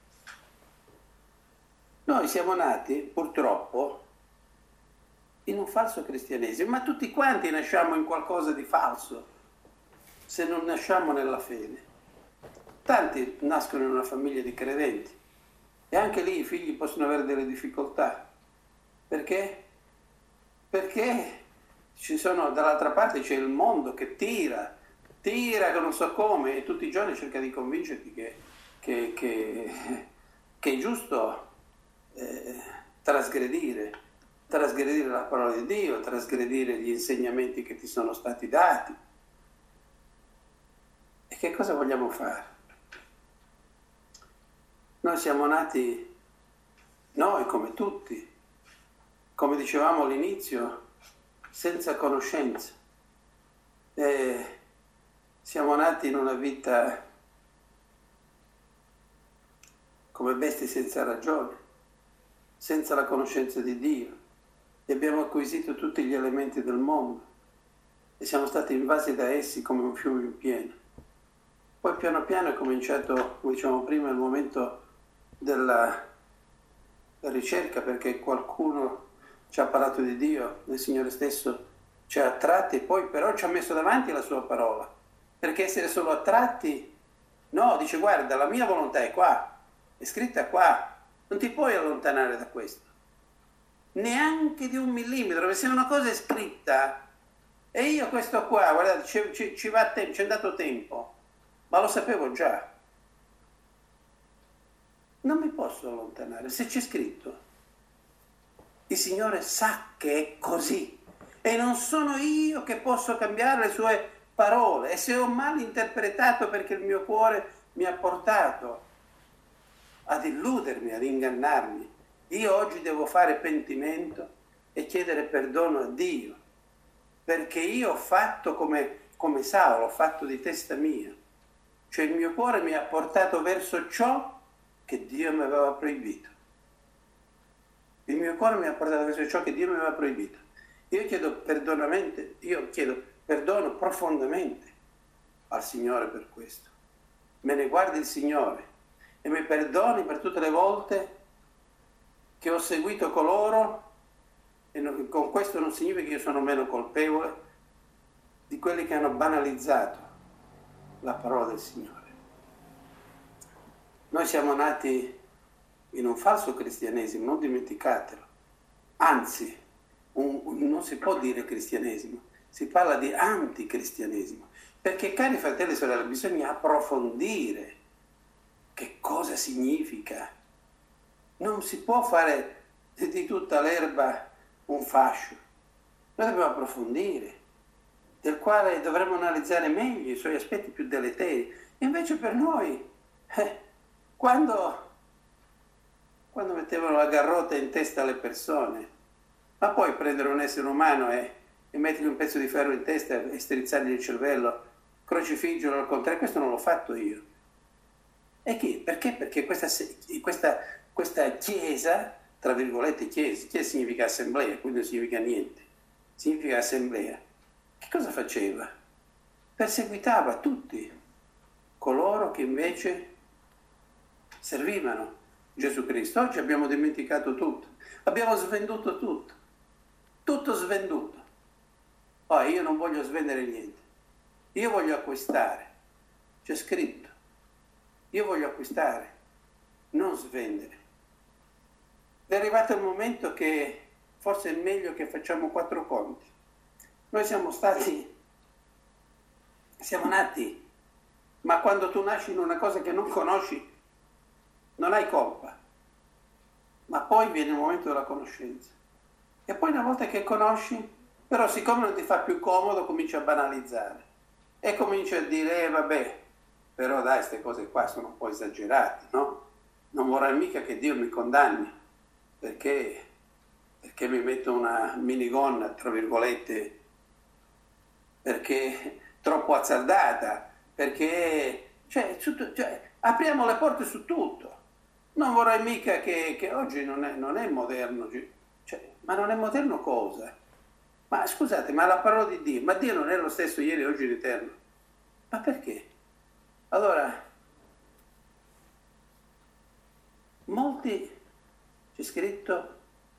noi siamo nati purtroppo in un falso cristianesimo, ma tutti quanti nasciamo in qualcosa di falso, se non nasciamo nella fede. Tanti nascono in una famiglia di credenti e anche lì i figli possono avere delle difficoltà. Perché? Perché ci sono, dall'altra parte c'è il mondo che tira, tira che non so come, e tutti i giorni cerca di convincerti che, che, che, che è giusto eh, trasgredire, trasgredire la parola di Dio, trasgredire gli insegnamenti che ti sono stati dati. E che cosa vogliamo fare? Noi siamo nati, noi come tutti, come dicevamo all'inizio, senza conoscenza. E siamo nati in una vita come bestie senza ragione, senza la conoscenza di Dio. E abbiamo acquisito tutti gli elementi del mondo e siamo stati invasi da essi come un fiume in pieno. Poi piano piano è cominciato, come dicevamo prima, il momento della ricerca, perché qualcuno ci ha parlato di Dio, il Signore stesso ci ha attratti e poi però ci ha messo davanti la sua parola, perché essere solo attratti, no, dice guarda la mia volontà è qua, è scritta qua, non ti puoi allontanare da questo, neanche di un millimetro, se una cosa è scritta e io questo qua, guardate, ci, ci, ci va tempo, ci è andato tempo, ma lo sapevo già, non mi posso allontanare, se c'è scritto. Il Signore sa che è così e non sono io che posso cambiare le sue parole, e se ho mal interpretato perché il mio cuore mi ha portato ad illudermi, ad ingannarmi. Io oggi devo fare pentimento e chiedere perdono a Dio, perché io ho fatto come, come Saulo, ho fatto di testa mia. Cioè il mio cuore mi ha portato verso ciò che Dio mi aveva proibito. Il mio cuore mi ha portato verso ciò che Dio mi aveva proibito. Io chiedo perdonamente, io chiedo perdono profondamente al Signore per questo. Me ne guardi il Signore e mi perdoni per tutte le volte che ho seguito coloro, e non, con questo non significa che io sono meno colpevole di quelli che hanno banalizzato la parola del Signore. Noi siamo nati in un falso cristianesimo, non dimenticatelo. Anzi, un, un, non si può dire cristianesimo, si parla di anticristianesimo. Perché, cari fratelli e sorelle, bisogna approfondire che cosa significa. Non si può fare di tutta l'erba un fascio. Noi dobbiamo approfondire, del quale dovremmo analizzare meglio i suoi aspetti più deleteri. Invece per noi, eh, quando, quando mettevano la garrotta in testa alle persone, ma poi prendere un essere umano e, e mettergli un pezzo di ferro in testa e strizzargli il cervello, crocifiggerlo al contrario, questo non l'ho fatto io. E chi? Perché? Perché questa, questa, questa chiesa, tra virgolette chiesa, chiesa significa assemblea, quindi non significa niente, significa assemblea. Che cosa faceva? Perseguitava tutti coloro che invece servivano Gesù Cristo. Oggi abbiamo dimenticato tutto, abbiamo svenduto tutto, tutto svenduto. Poi io non voglio svendere niente, io voglio acquistare, c'è scritto, io voglio acquistare, non svendere. È arrivato il momento che forse è meglio che facciamo quattro conti. Noi siamo stati, siamo nati, ma quando tu nasci in una cosa che non conosci, non hai colpa. Ma poi viene il momento della conoscenza. E poi una volta che conosci, però siccome non ti fa più comodo, cominci a banalizzare. E cominci a dire, eh, vabbè, però dai, queste cose qua sono un po' esagerate, no? Non vorrei mica che Dio mi condanni, perché, perché mi metto una minigonna, tra virgolette, perché troppo azzardata, perché cioè, su, cioè, apriamo le porte su tutto. Non vorrei mica che, che oggi non è, non è moderno, cioè, ma non è moderno cosa? Ma scusate, ma la parola di Dio, ma Dio non è lo stesso ieri, oggi ed eterno. Ma perché? Allora, molti, c'è scritto,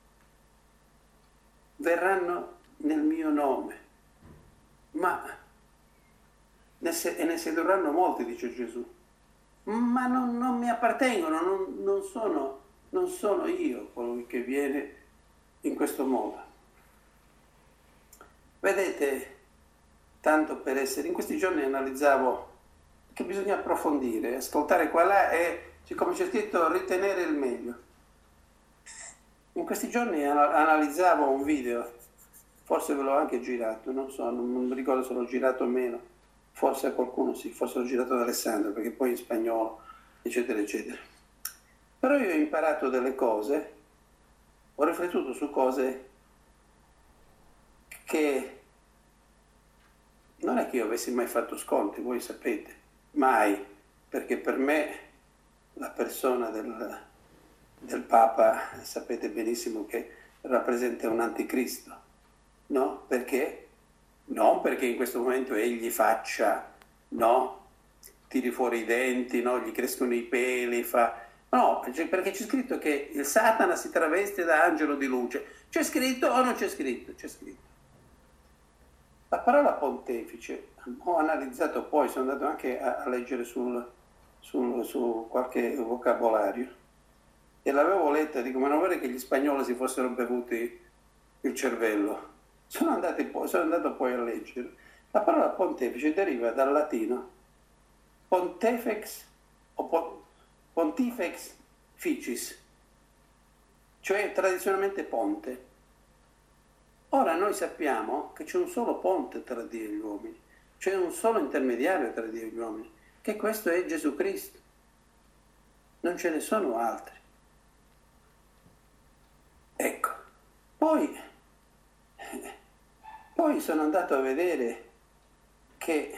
verranno nel mio nome, ma ne se, e ne sedurranno molti, dice Gesù, ma non, non mi appartengono, non, non, sono, non sono io colui che viene in questo modo. Vedete, tanto per essere, in questi giorni analizzavo che bisogna approfondire, ascoltare qua là e, siccome c'è scritto, ritenere il meglio. In questi giorni analizzavo un video, forse ve l'ho anche girato, non so, non mi ricordo se l'ho girato o meno, forse a qualcuno sì, forse l'ho girato ad Alessandro, perché poi in spagnolo, eccetera, eccetera. Però io ho imparato delle cose, ho riflettuto su cose che non è che io avessi mai fatto sconti, voi sapete, mai, perché per me la persona del, del Papa, sapete benissimo che rappresenta un anticristo, no? Perché? Non perché in questo momento egli faccia, no? Tiri fuori i denti, no? Gli crescono i peli, fa... No, perché c'è scritto che il Satana si traveste da angelo di luce. C'è scritto o non c'è scritto? C'è scritto. La parola pontefice, ho analizzato poi, sono andato anche a, a leggere sul, sul, su qualche vocabolario e l'avevo letta, dico, ma non vorrei che gli spagnoli si fossero bevuti il cervello. Sono, andati poi, sono andato poi a leggere. La parola pontefice deriva dal latino pontifex o pontifex ficis, cioè tradizionalmente ponte. Ora noi sappiamo che c'è un solo ponte tra Dio e gli uomini, c'è un solo intermediario tra Dio e gli uomini, che questo è Gesù Cristo. non ce ne sono altri. Ecco, poi, poi sono andato a vedere che,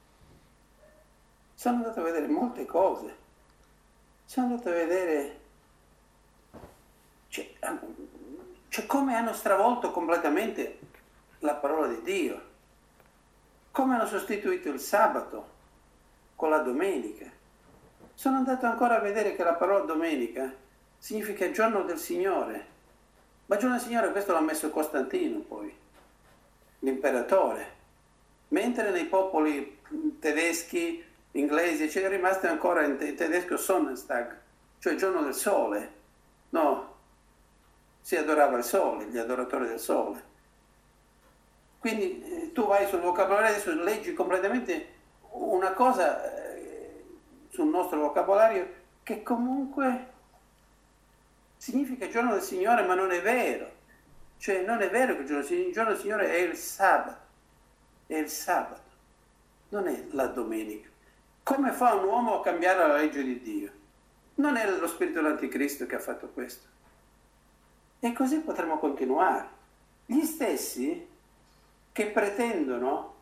sono andato a vedere molte cose, sono andato a vedere, cioè, cioè come hanno stravolto completamente la parola di Dio, come hanno sostituito il sabato con la domenica. Sono andato ancora a vedere che la parola domenica significa giorno del Signore, ma giorno del Signore questo l'ha messo Costantino poi, l'imperatore, mentre nei popoli tedeschi, inglesi, c'è rimasto ancora in, in tedesco Sonnenstag, cioè il giorno del sole, no, si adorava il sole, gli adoratori del sole. Quindi eh, tu vai sul vocabolario adesso, leggi completamente una cosa eh, sul nostro vocabolario che comunque significa giorno del Signore, ma non è vero. Cioè non è vero che il giorno, il giorno del Signore è il sabato, è il sabato, non è la domenica. Come fa un uomo a cambiare la legge di Dio? Non è lo spirito dell'anticristo che ha fatto questo. E così potremo continuare. Gli stessi che pretendono,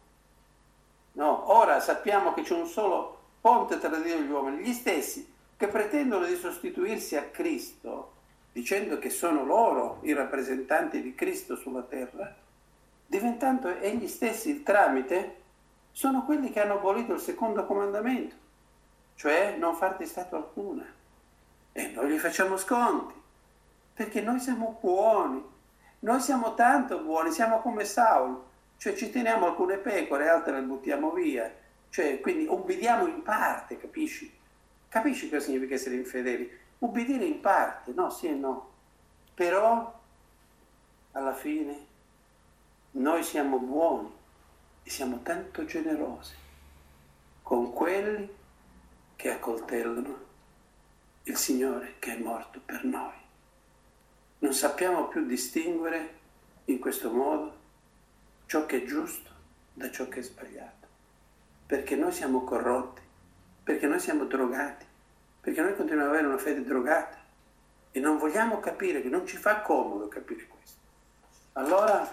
no, ora sappiamo che c'è un solo ponte tra Dio e gli uomini, gli stessi che pretendono di sostituirsi a Cristo, dicendo che sono loro i rappresentanti di Cristo sulla terra, diventando egli stessi il tramite, sono quelli che hanno abolito il secondo comandamento, cioè non farti statua alcuna. E noi gli facciamo sconti, perché noi siamo buoni, noi siamo tanto buoni, siamo come Saulo, cioè ci teniamo alcune pecore, altre le buttiamo via, cioè quindi ubbidiamo in parte, capisci? Capisci cosa significa essere infedeli? Ubbidire in parte, no, sì e no. Però, alla fine, noi siamo buoni e siamo tanto generosi con quelli che accoltellano il Signore che è morto per noi. Non sappiamo più distinguere in questo modo ciò che è giusto da ciò che è sbagliato, perché noi siamo corrotti, perché noi siamo drogati, perché noi continuiamo ad avere una fede drogata e non vogliamo capire, che non ci fa comodo capire questo. Allora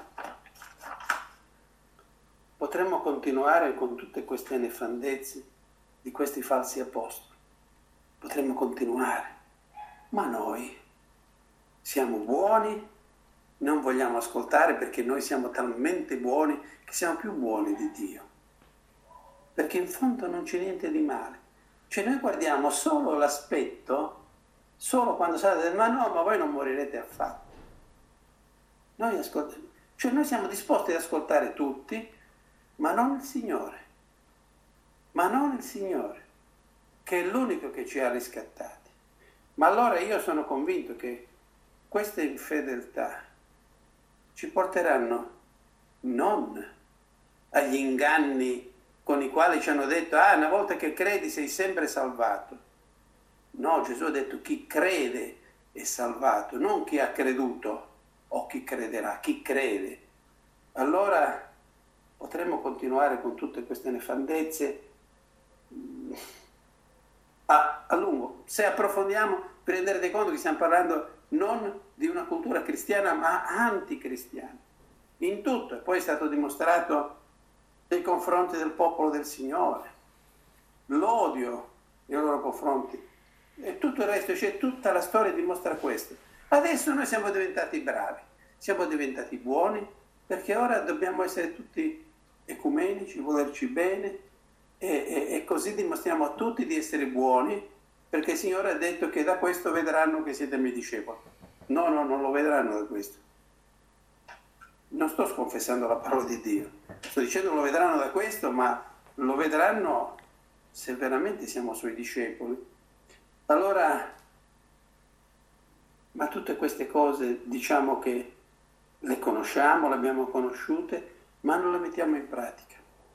potremmo continuare con tutte queste nefandezze di questi falsi apostoli, potremmo continuare, ma noi siamo buoni, non vogliamo ascoltare perché noi siamo talmente buoni che siamo più buoni di Dio, perché in fondo non c'è niente di male. Cioè noi guardiamo solo l'aspetto, solo quando sarà, ma no, ma voi non morirete affatto. Noi, ascolt- cioè noi siamo disposti ad ascoltare tutti, ma non il Signore, ma non il Signore, che è l'unico che ci ha riscattati. Ma allora io sono convinto che queste infedeltà ci porteranno non agli inganni con i quali ci hanno detto, ah, una volta che credi sei sempre salvato. No, Gesù ha detto chi crede è salvato, non chi ha creduto o chi crederà, chi crede. Allora potremmo continuare con tutte queste nefandezze a, a lungo. Se approfondiamo, vi renderete conto che stiamo parlando non di una cultura cristiana, ma anticristiana, in tutto. E poi è stato dimostrato nei confronti del popolo del Signore, l'odio nei loro confronti, e tutto il resto, cioè tutta la storia dimostra questo. Adesso noi siamo diventati bravi, siamo diventati buoni, perché ora dobbiamo essere tutti ecumenici, volerci bene, e, e, e così dimostriamo a tutti di essere buoni, perché il Signore ha detto che da questo vedranno che siete miei discepoli. No, no, non lo vedranno da questo. Non sto sconfessando la parola di Dio, sto dicendo lo vedranno da questo, ma lo vedranno se veramente siamo suoi discepoli. Allora, ma tutte queste cose diciamo che le conosciamo, le abbiamo conosciute, ma non le mettiamo in pratica.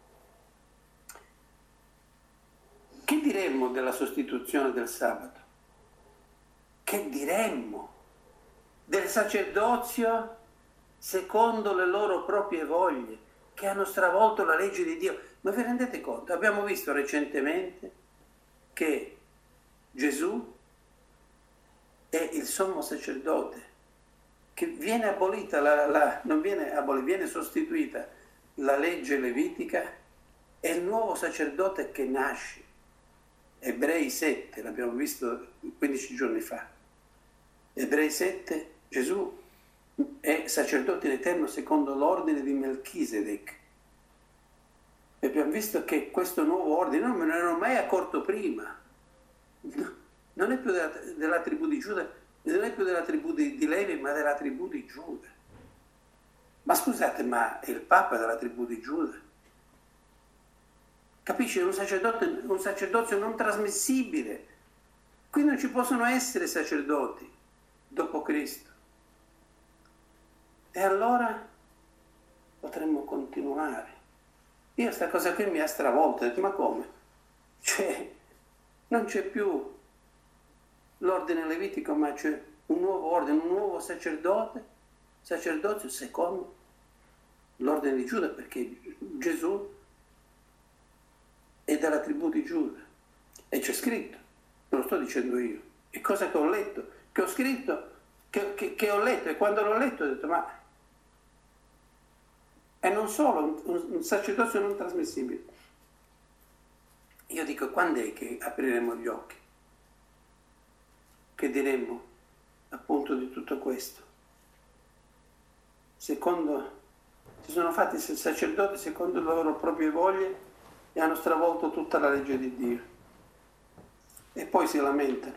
Che diremmo della sostituzione del sabato? Che diremmo del sacerdozio secondo le loro proprie voglie, che hanno stravolto la legge di Dio? Ma vi rendete conto? Abbiamo visto recentemente che Gesù è il sommo sacerdote, che viene abolita, la, la, non viene abolita, viene sostituita la legge levitica, è il nuovo sacerdote che nasce. Ebrei sette, l'abbiamo visto quindici giorni fa. Ebrei sette, Gesù è sacerdote in eterno secondo l'ordine di Melchisedec. E abbiamo visto che questo nuovo ordine non me ne ero mai accorto prima. No, non è più della, della tribù di Giuda, non è più della tribù di, di Levi, ma della tribù di Giuda. Ma scusate, ma è il Papa della tribù di Giuda? Capisci? È un sacerdote, un sacerdozio non trasmissibile. Qui non ci possono essere sacerdoti dopo Cristo. E allora potremmo continuare. Io sta cosa qui mi ha stravolto, ho detto, ma come? Cioè, non c'è più l'ordine levitico, ma c'è un nuovo ordine, un nuovo sacerdote, sacerdozio secondo l'ordine di Giuda, perché Gesù è dalla tribù di Giuda. E c'è scritto, non lo sto dicendo io, è cosa che ho letto, che ho scritto, che, che, che ho letto, e quando l'ho letto ho detto, ma è non solo un, un sacerdozio non trasmissibile. Io dico, quando è che apriremo gli occhi? Che diremmo appunto di tutto questo? Secondo, si sono fatti sacerdoti secondo le loro proprie voglie e hanno stravolto tutta la legge di Dio. E poi si lamentano.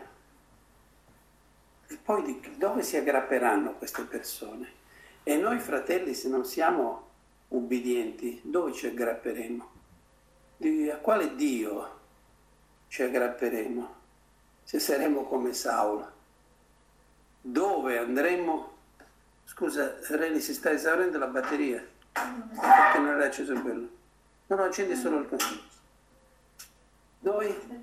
E poi di dove si aggrapperanno queste persone? E noi fratelli, se non siamo ubbidienti, dove ci aggrapperemo? Di, a quale Dio ci aggrapperemo? Se saremo come Saulo, dove andremo? Scusa, Reni, si sta esaurendo la batteria, perché non era acceso quello? No, no, accendi solo il consiglio. Noi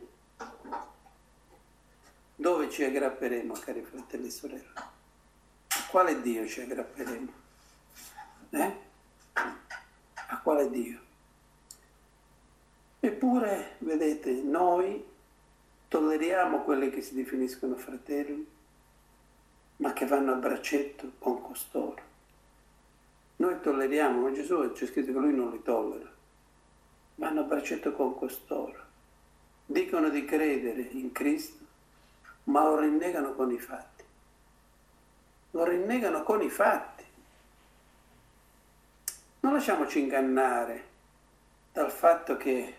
dove ci aggrapperemo, cari fratelli e sorelle? A quale Dio ci aggrapperemo? Eh? A quale Dio? Eppure, vedete, noi tolleriamo quelli che si definiscono fratelli, ma che vanno a braccetto con costoro. Noi tolleriamo, ma Gesù c'è scritto che lui non li tollera. Vanno a braccetto con costoro. Dicono di credere in Cristo, ma lo rinnegano con i fatti. Lo rinnegano con i fatti. Non lasciamoci ingannare dal fatto che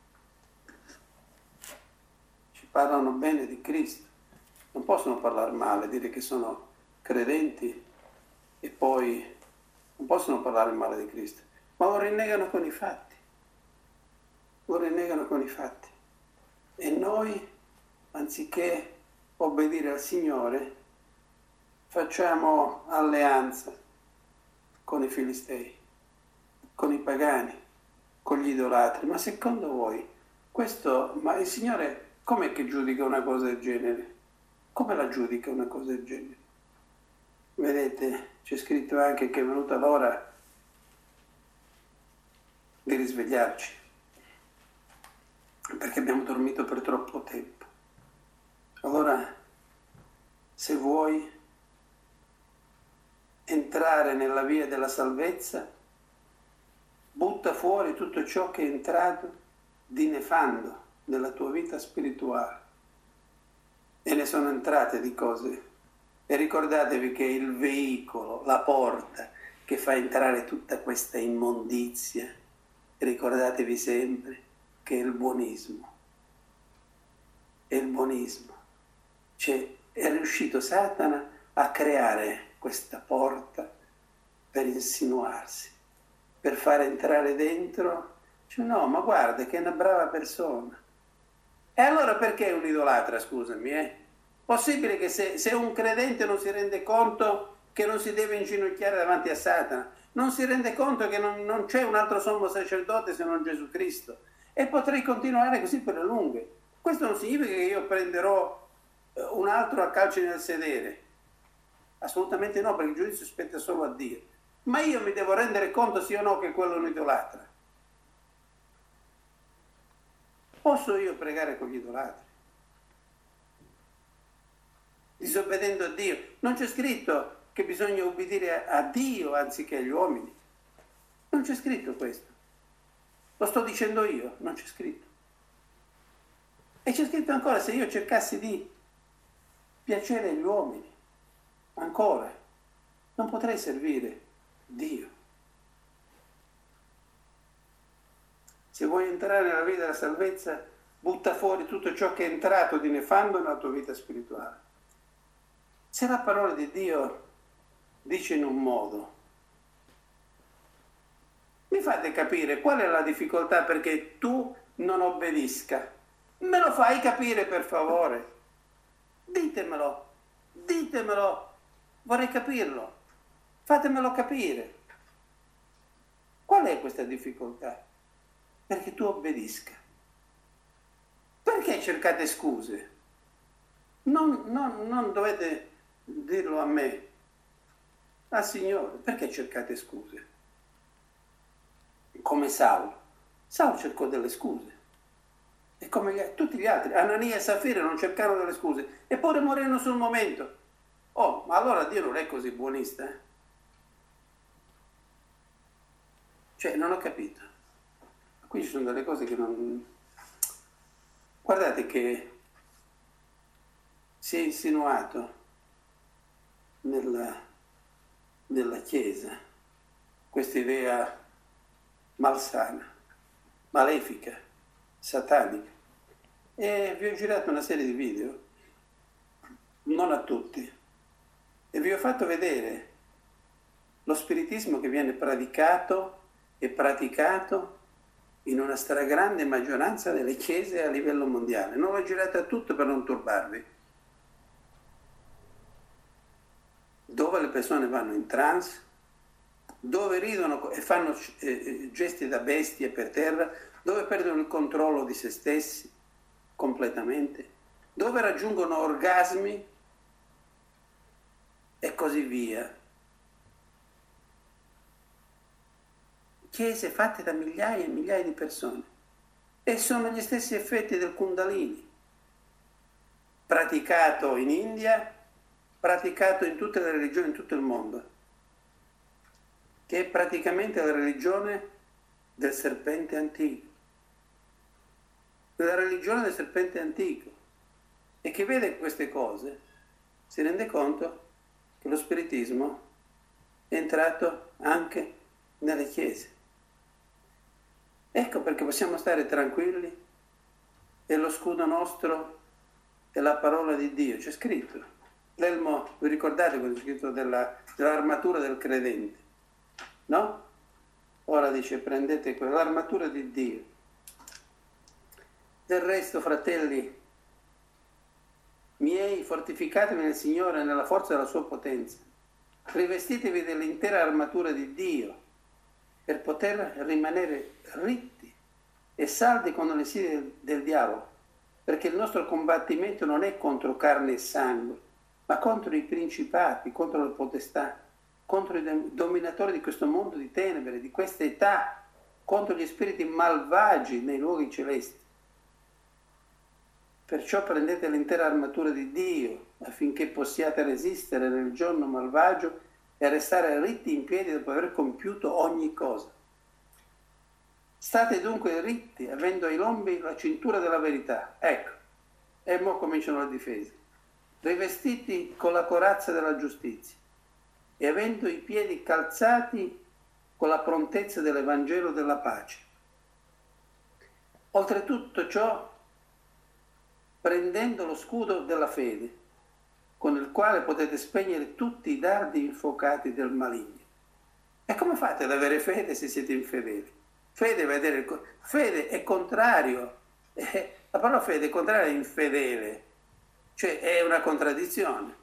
ci parlano bene di Cristo. Non possono parlare male, dire che sono credenti e poi non possono parlare male di Cristo, ma lo rinnegano con i fatti. Lo rinnegano con i fatti. E noi, anziché obbedire al Signore, facciamo alleanza con i Filistei, con i pagani, con gli idolatri. Ma secondo voi questo, ma il Signore com'è che giudica una cosa del genere? Come la giudica una cosa del genere? Vedete, c'è scritto anche che è venuta l'ora di risvegliarci, perché abbiamo dormito per troppo tempo. Allora, se vuoi entrare nella via della salvezza, butta fuori tutto ciò che è entrato di nefando nella tua vita spirituale. E ne sono entrate di cose. E ricordatevi che il veicolo, la porta che fa entrare tutta questa immondizia, ricordatevi sempre che è il buonismo. È il buonismo. Cioè, è riuscito Satana a creare questa porta per insinuarsi, per far entrare dentro. Cioè, no, ma guarda che è una brava persona. E allora perché è un idolatra, scusami, eh? Possibile che se, se un credente non si rende conto che non si deve inginocchiare davanti a Satana, non si rende conto che non, non c'è un altro sommo sacerdote se non Gesù Cristo, e potrei continuare così per le lunghe. Questo non significa che io prenderò un altro a calci nel sedere, assolutamente no, perché il giudizio spetta solo a Dio, ma io mi devo rendere conto sì o no che quello è un idolatra. Posso io pregare con gli idolatri? disobbedendo a Dio. Non c'è scritto che bisogna ubbidire a Dio anziché agli uomini. Non c'è scritto questo. Lo sto dicendo io, non c'è scritto. E c'è scritto ancora, se io cercassi di piacere agli uomini, ancora, non potrei servire Dio. Se vuoi entrare nella vita della salvezza, butta fuori tutto ciò che è entrato di nefando nella tua vita spirituale. Se la parola di Dio dice in un modo, mi fate capire qual è la difficoltà perché tu non obbedisca. Me lo fai capire, per favore? Ditemelo, ditemelo, vorrei capirlo. Fatemelo capire. Qual è questa difficoltà? Perché tu obbedisca. Perché cercate scuse? Non, non, non dovete dirlo a me, al Signore. Perché cercate scuse? Come Saulo. Saulo cercò delle scuse. E come gli, tutti gli altri. Anania e Safira non cercarono delle scuse. Eppure morirono sul momento. Oh, ma allora Dio non è così buonista? Eh? Cioè, non ho capito. Qui ci sono delle cose che non... Guardate che si è insinuato nella, nella Chiesa questa idea malsana, malefica, satanica. E vi ho girato una serie di video, non a tutti, e vi ho fatto vedere lo spiritismo che viene praticato e praticato in una stragrande maggioranza delle chiese a livello mondiale. Non l'ho girato a tutto per non turbarvi. Dove le persone vanno in trance, dove ridono e fanno eh, gesti da bestie per terra, dove perdono il controllo di se stessi completamente, dove raggiungono orgasmi e così via. Chiese fatte da migliaia e migliaia di persone. E sono gli stessi effetti del Kundalini, praticato in India, praticato in tutte le religioni, in tutto il mondo, che è praticamente la religione del serpente antico. La religione del serpente antico. E chi vede queste cose si rende conto che lo spiritismo è entrato anche nelle chiese. Ecco perché possiamo stare tranquilli e lo scudo nostro è la parola di Dio. C'è scritto. L'elmo, vi ricordate quando c'è scritto della, dell'armatura del credente? No? Ora dice prendete quell'armatura di Dio. Del resto, fratelli miei, fortificatevi nel Signore e nella forza della sua potenza. Rivestitevi dell'intera armatura di Dio per poter rimanere ritti e saldi contro le scie del, del diavolo, perché il nostro combattimento non è contro carne e sangue, ma contro i principati, contro le potestà, contro i dominatori di questo mondo di tenebre, di questa età, contro gli spiriti malvagi nei luoghi celesti. Perciò prendete l'intera armatura di Dio affinché possiate resistere nel giorno malvagio e restare ritti in piedi dopo aver compiuto ogni cosa. State dunque ritti, avendo ai lombi la cintura della verità. Ecco, e mo cominciano le difese. Rivestiti con la corazza della giustizia e avendo i piedi calzati con la prontezza dell'Evangelo della pace. Oltretutto ciò, prendendo lo scudo della fede, con il quale potete spegnere tutti i dardi infuocati del maligno. E come fate ad avere fede se siete infedeli? Fede, vedere il, fede è contrario, eh, la parola fede è contraria a infedele, cioè è una contraddizione.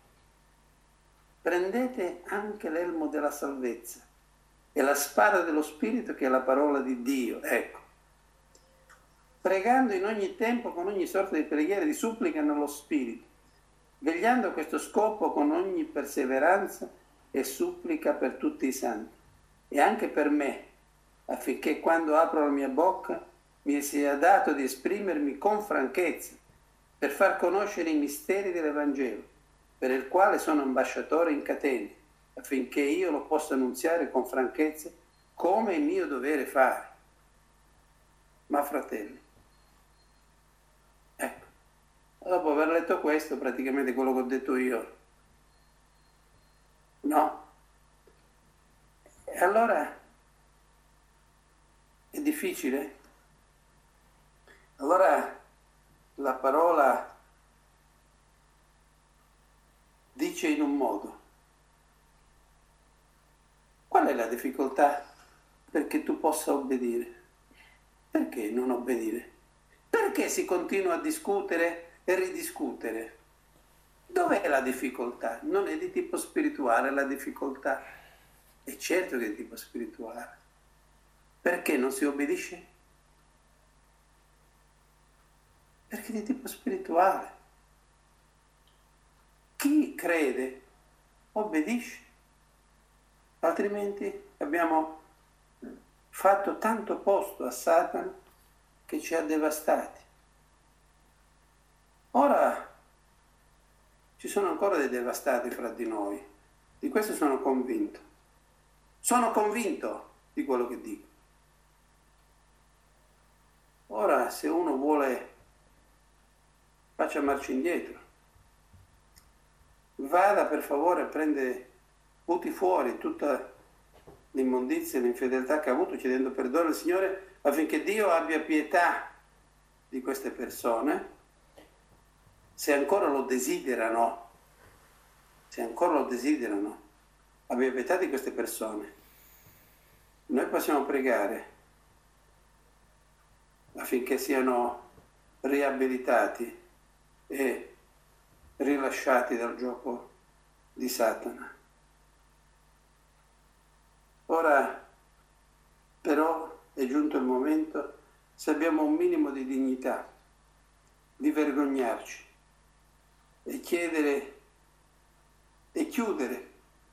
Prendete anche l'elmo della salvezza e la spada dello Spirito che è la parola di Dio, ecco. Pregando in ogni tempo con ogni sorta di preghiera e di supplica nello Spirito, vegliando a questo scopo con ogni perseveranza e supplica per tutti i santi, e anche per me, affinché quando apro la mia bocca mi sia dato di esprimermi con franchezza, per far conoscere i misteri dell'Evangelo, per il quale sono ambasciatore in catene, affinché io lo possa annunziare con franchezza come è mio dovere fare. Ma fratelli, ecco, dopo aver letto questo, praticamente quello che ho detto io, no? E allora è difficile? Allora la parola dice in un modo. Qual è la difficoltà perché tu possa obbedire? Perché non obbedire? Perché si continua a discutere e ridiscutere? Dov'è la difficoltà? Non è di tipo spirituale la difficoltà. È certo che è di tipo spirituale. Perché non si obbedisce? Perché è di tipo spirituale. Chi crede obbedisce. Altrimenti abbiamo fatto tanto posto a Satana che ci ha devastati. Ora ci sono ancora dei devastati fra di noi, di questo sono convinto. Sono convinto di quello che dico. Ora, se uno vuole, faccia marcia indietro. Vada per favore a prendere, butti fuori tutta l'immondizia e l'infedeltà che ha avuto, chiedendo perdono al Signore affinché Dio abbia pietà di queste persone, se ancora lo desiderano, se ancora lo desiderano, abbia pietà di queste persone. Noi possiamo pregare affinché siano riabilitati e rilasciati dal gioco di Satana. Ora, però, è giunto il momento, se abbiamo un minimo di dignità, di vergognarci e chiedere e chiudere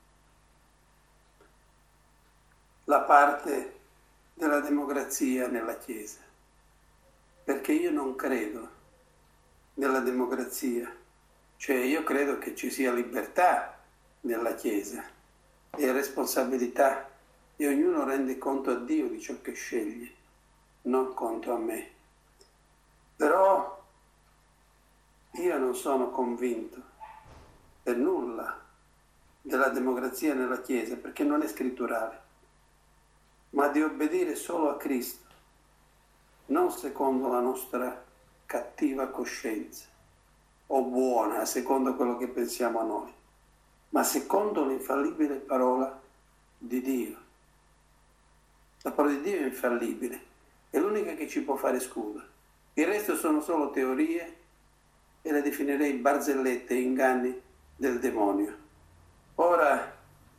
la parte della democrazia nella Chiesa, perché io non credo nella democrazia, cioè io credo che ci sia libertà nella Chiesa e responsabilità, e ognuno rende conto a Dio di ciò che sceglie, non conto a me. Però io non sono convinto per nulla della democrazia nella Chiesa, perché non è scritturale, ma di obbedire solo a Cristo, non secondo la nostra cattiva coscienza, o buona, secondo quello che pensiamo a noi, ma secondo l'infallibile parola di Dio. La parola di Dio è infallibile, è l'unica che ci può fare scudo. Il resto sono solo teorie e le definirei barzellette e inganni del demonio. Ora,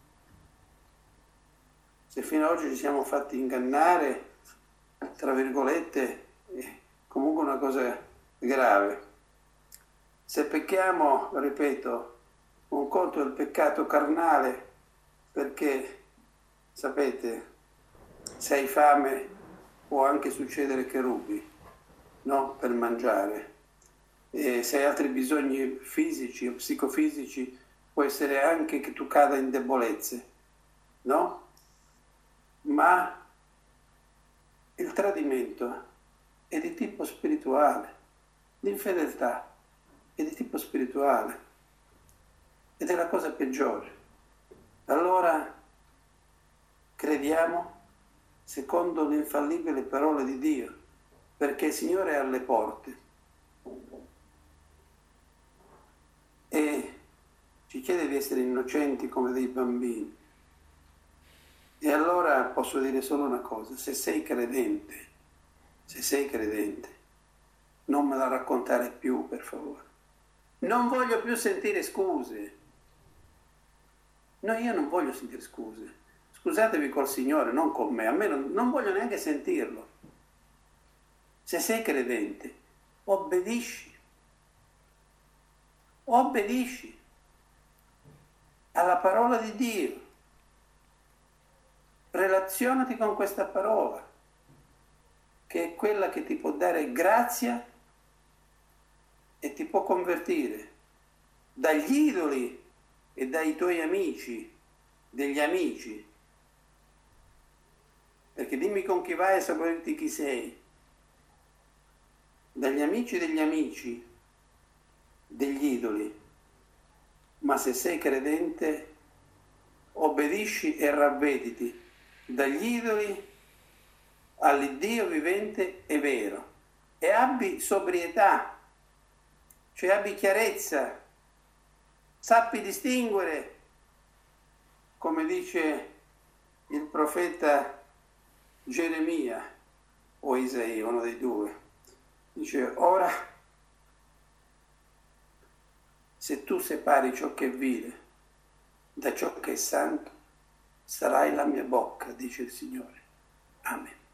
se fino ad oggi ci siamo fatti ingannare, tra virgolette, è comunque una cosa grave. Se pecchiamo, ripeto, un conto è il peccato carnale, perché, sapete, se hai fame può anche succedere che rubi, no? Per mangiare. E se hai altri bisogni fisici o psicofisici, può essere anche che tu cada in debolezze, no? Ma il tradimento è di tipo spirituale, l'infedeltà è di tipo spirituale ed è la cosa peggiore. Allora crediamo secondo l'infallibile parola di Dio, perché il Signore è alle porte e ci chiede di essere innocenti come dei bambini. E allora posso dire solo una cosa: se sei credente, se sei credente, non me la raccontare più, per favore. Non voglio più sentire scuse. No, io non voglio sentire scuse. Scusatevi col Signore, non con me. A me non, non voglio neanche sentirlo. Se sei credente, obbedisci. Obbedisci alla parola di Dio. Relazionati con questa parola, che è quella che ti può dare grazia e ti può convertire dagli idoli e dai tuoi amici, degli amici. Perché dimmi con chi vai e saprete chi sei. Dagli amici degli amici, degli idoli. Ma se sei credente, obbedisci e ravvediti dagli idoli all'Iddio vivente e vero. E abbi sobrietà, cioè abbi chiarezza, sappi distinguere, come dice il profeta Geremia o Isaia, uno dei due. Dice, ora, se tu separi ciò che è vile da ciò che è santo, sarai la mia bocca, dice il Signore. Amen.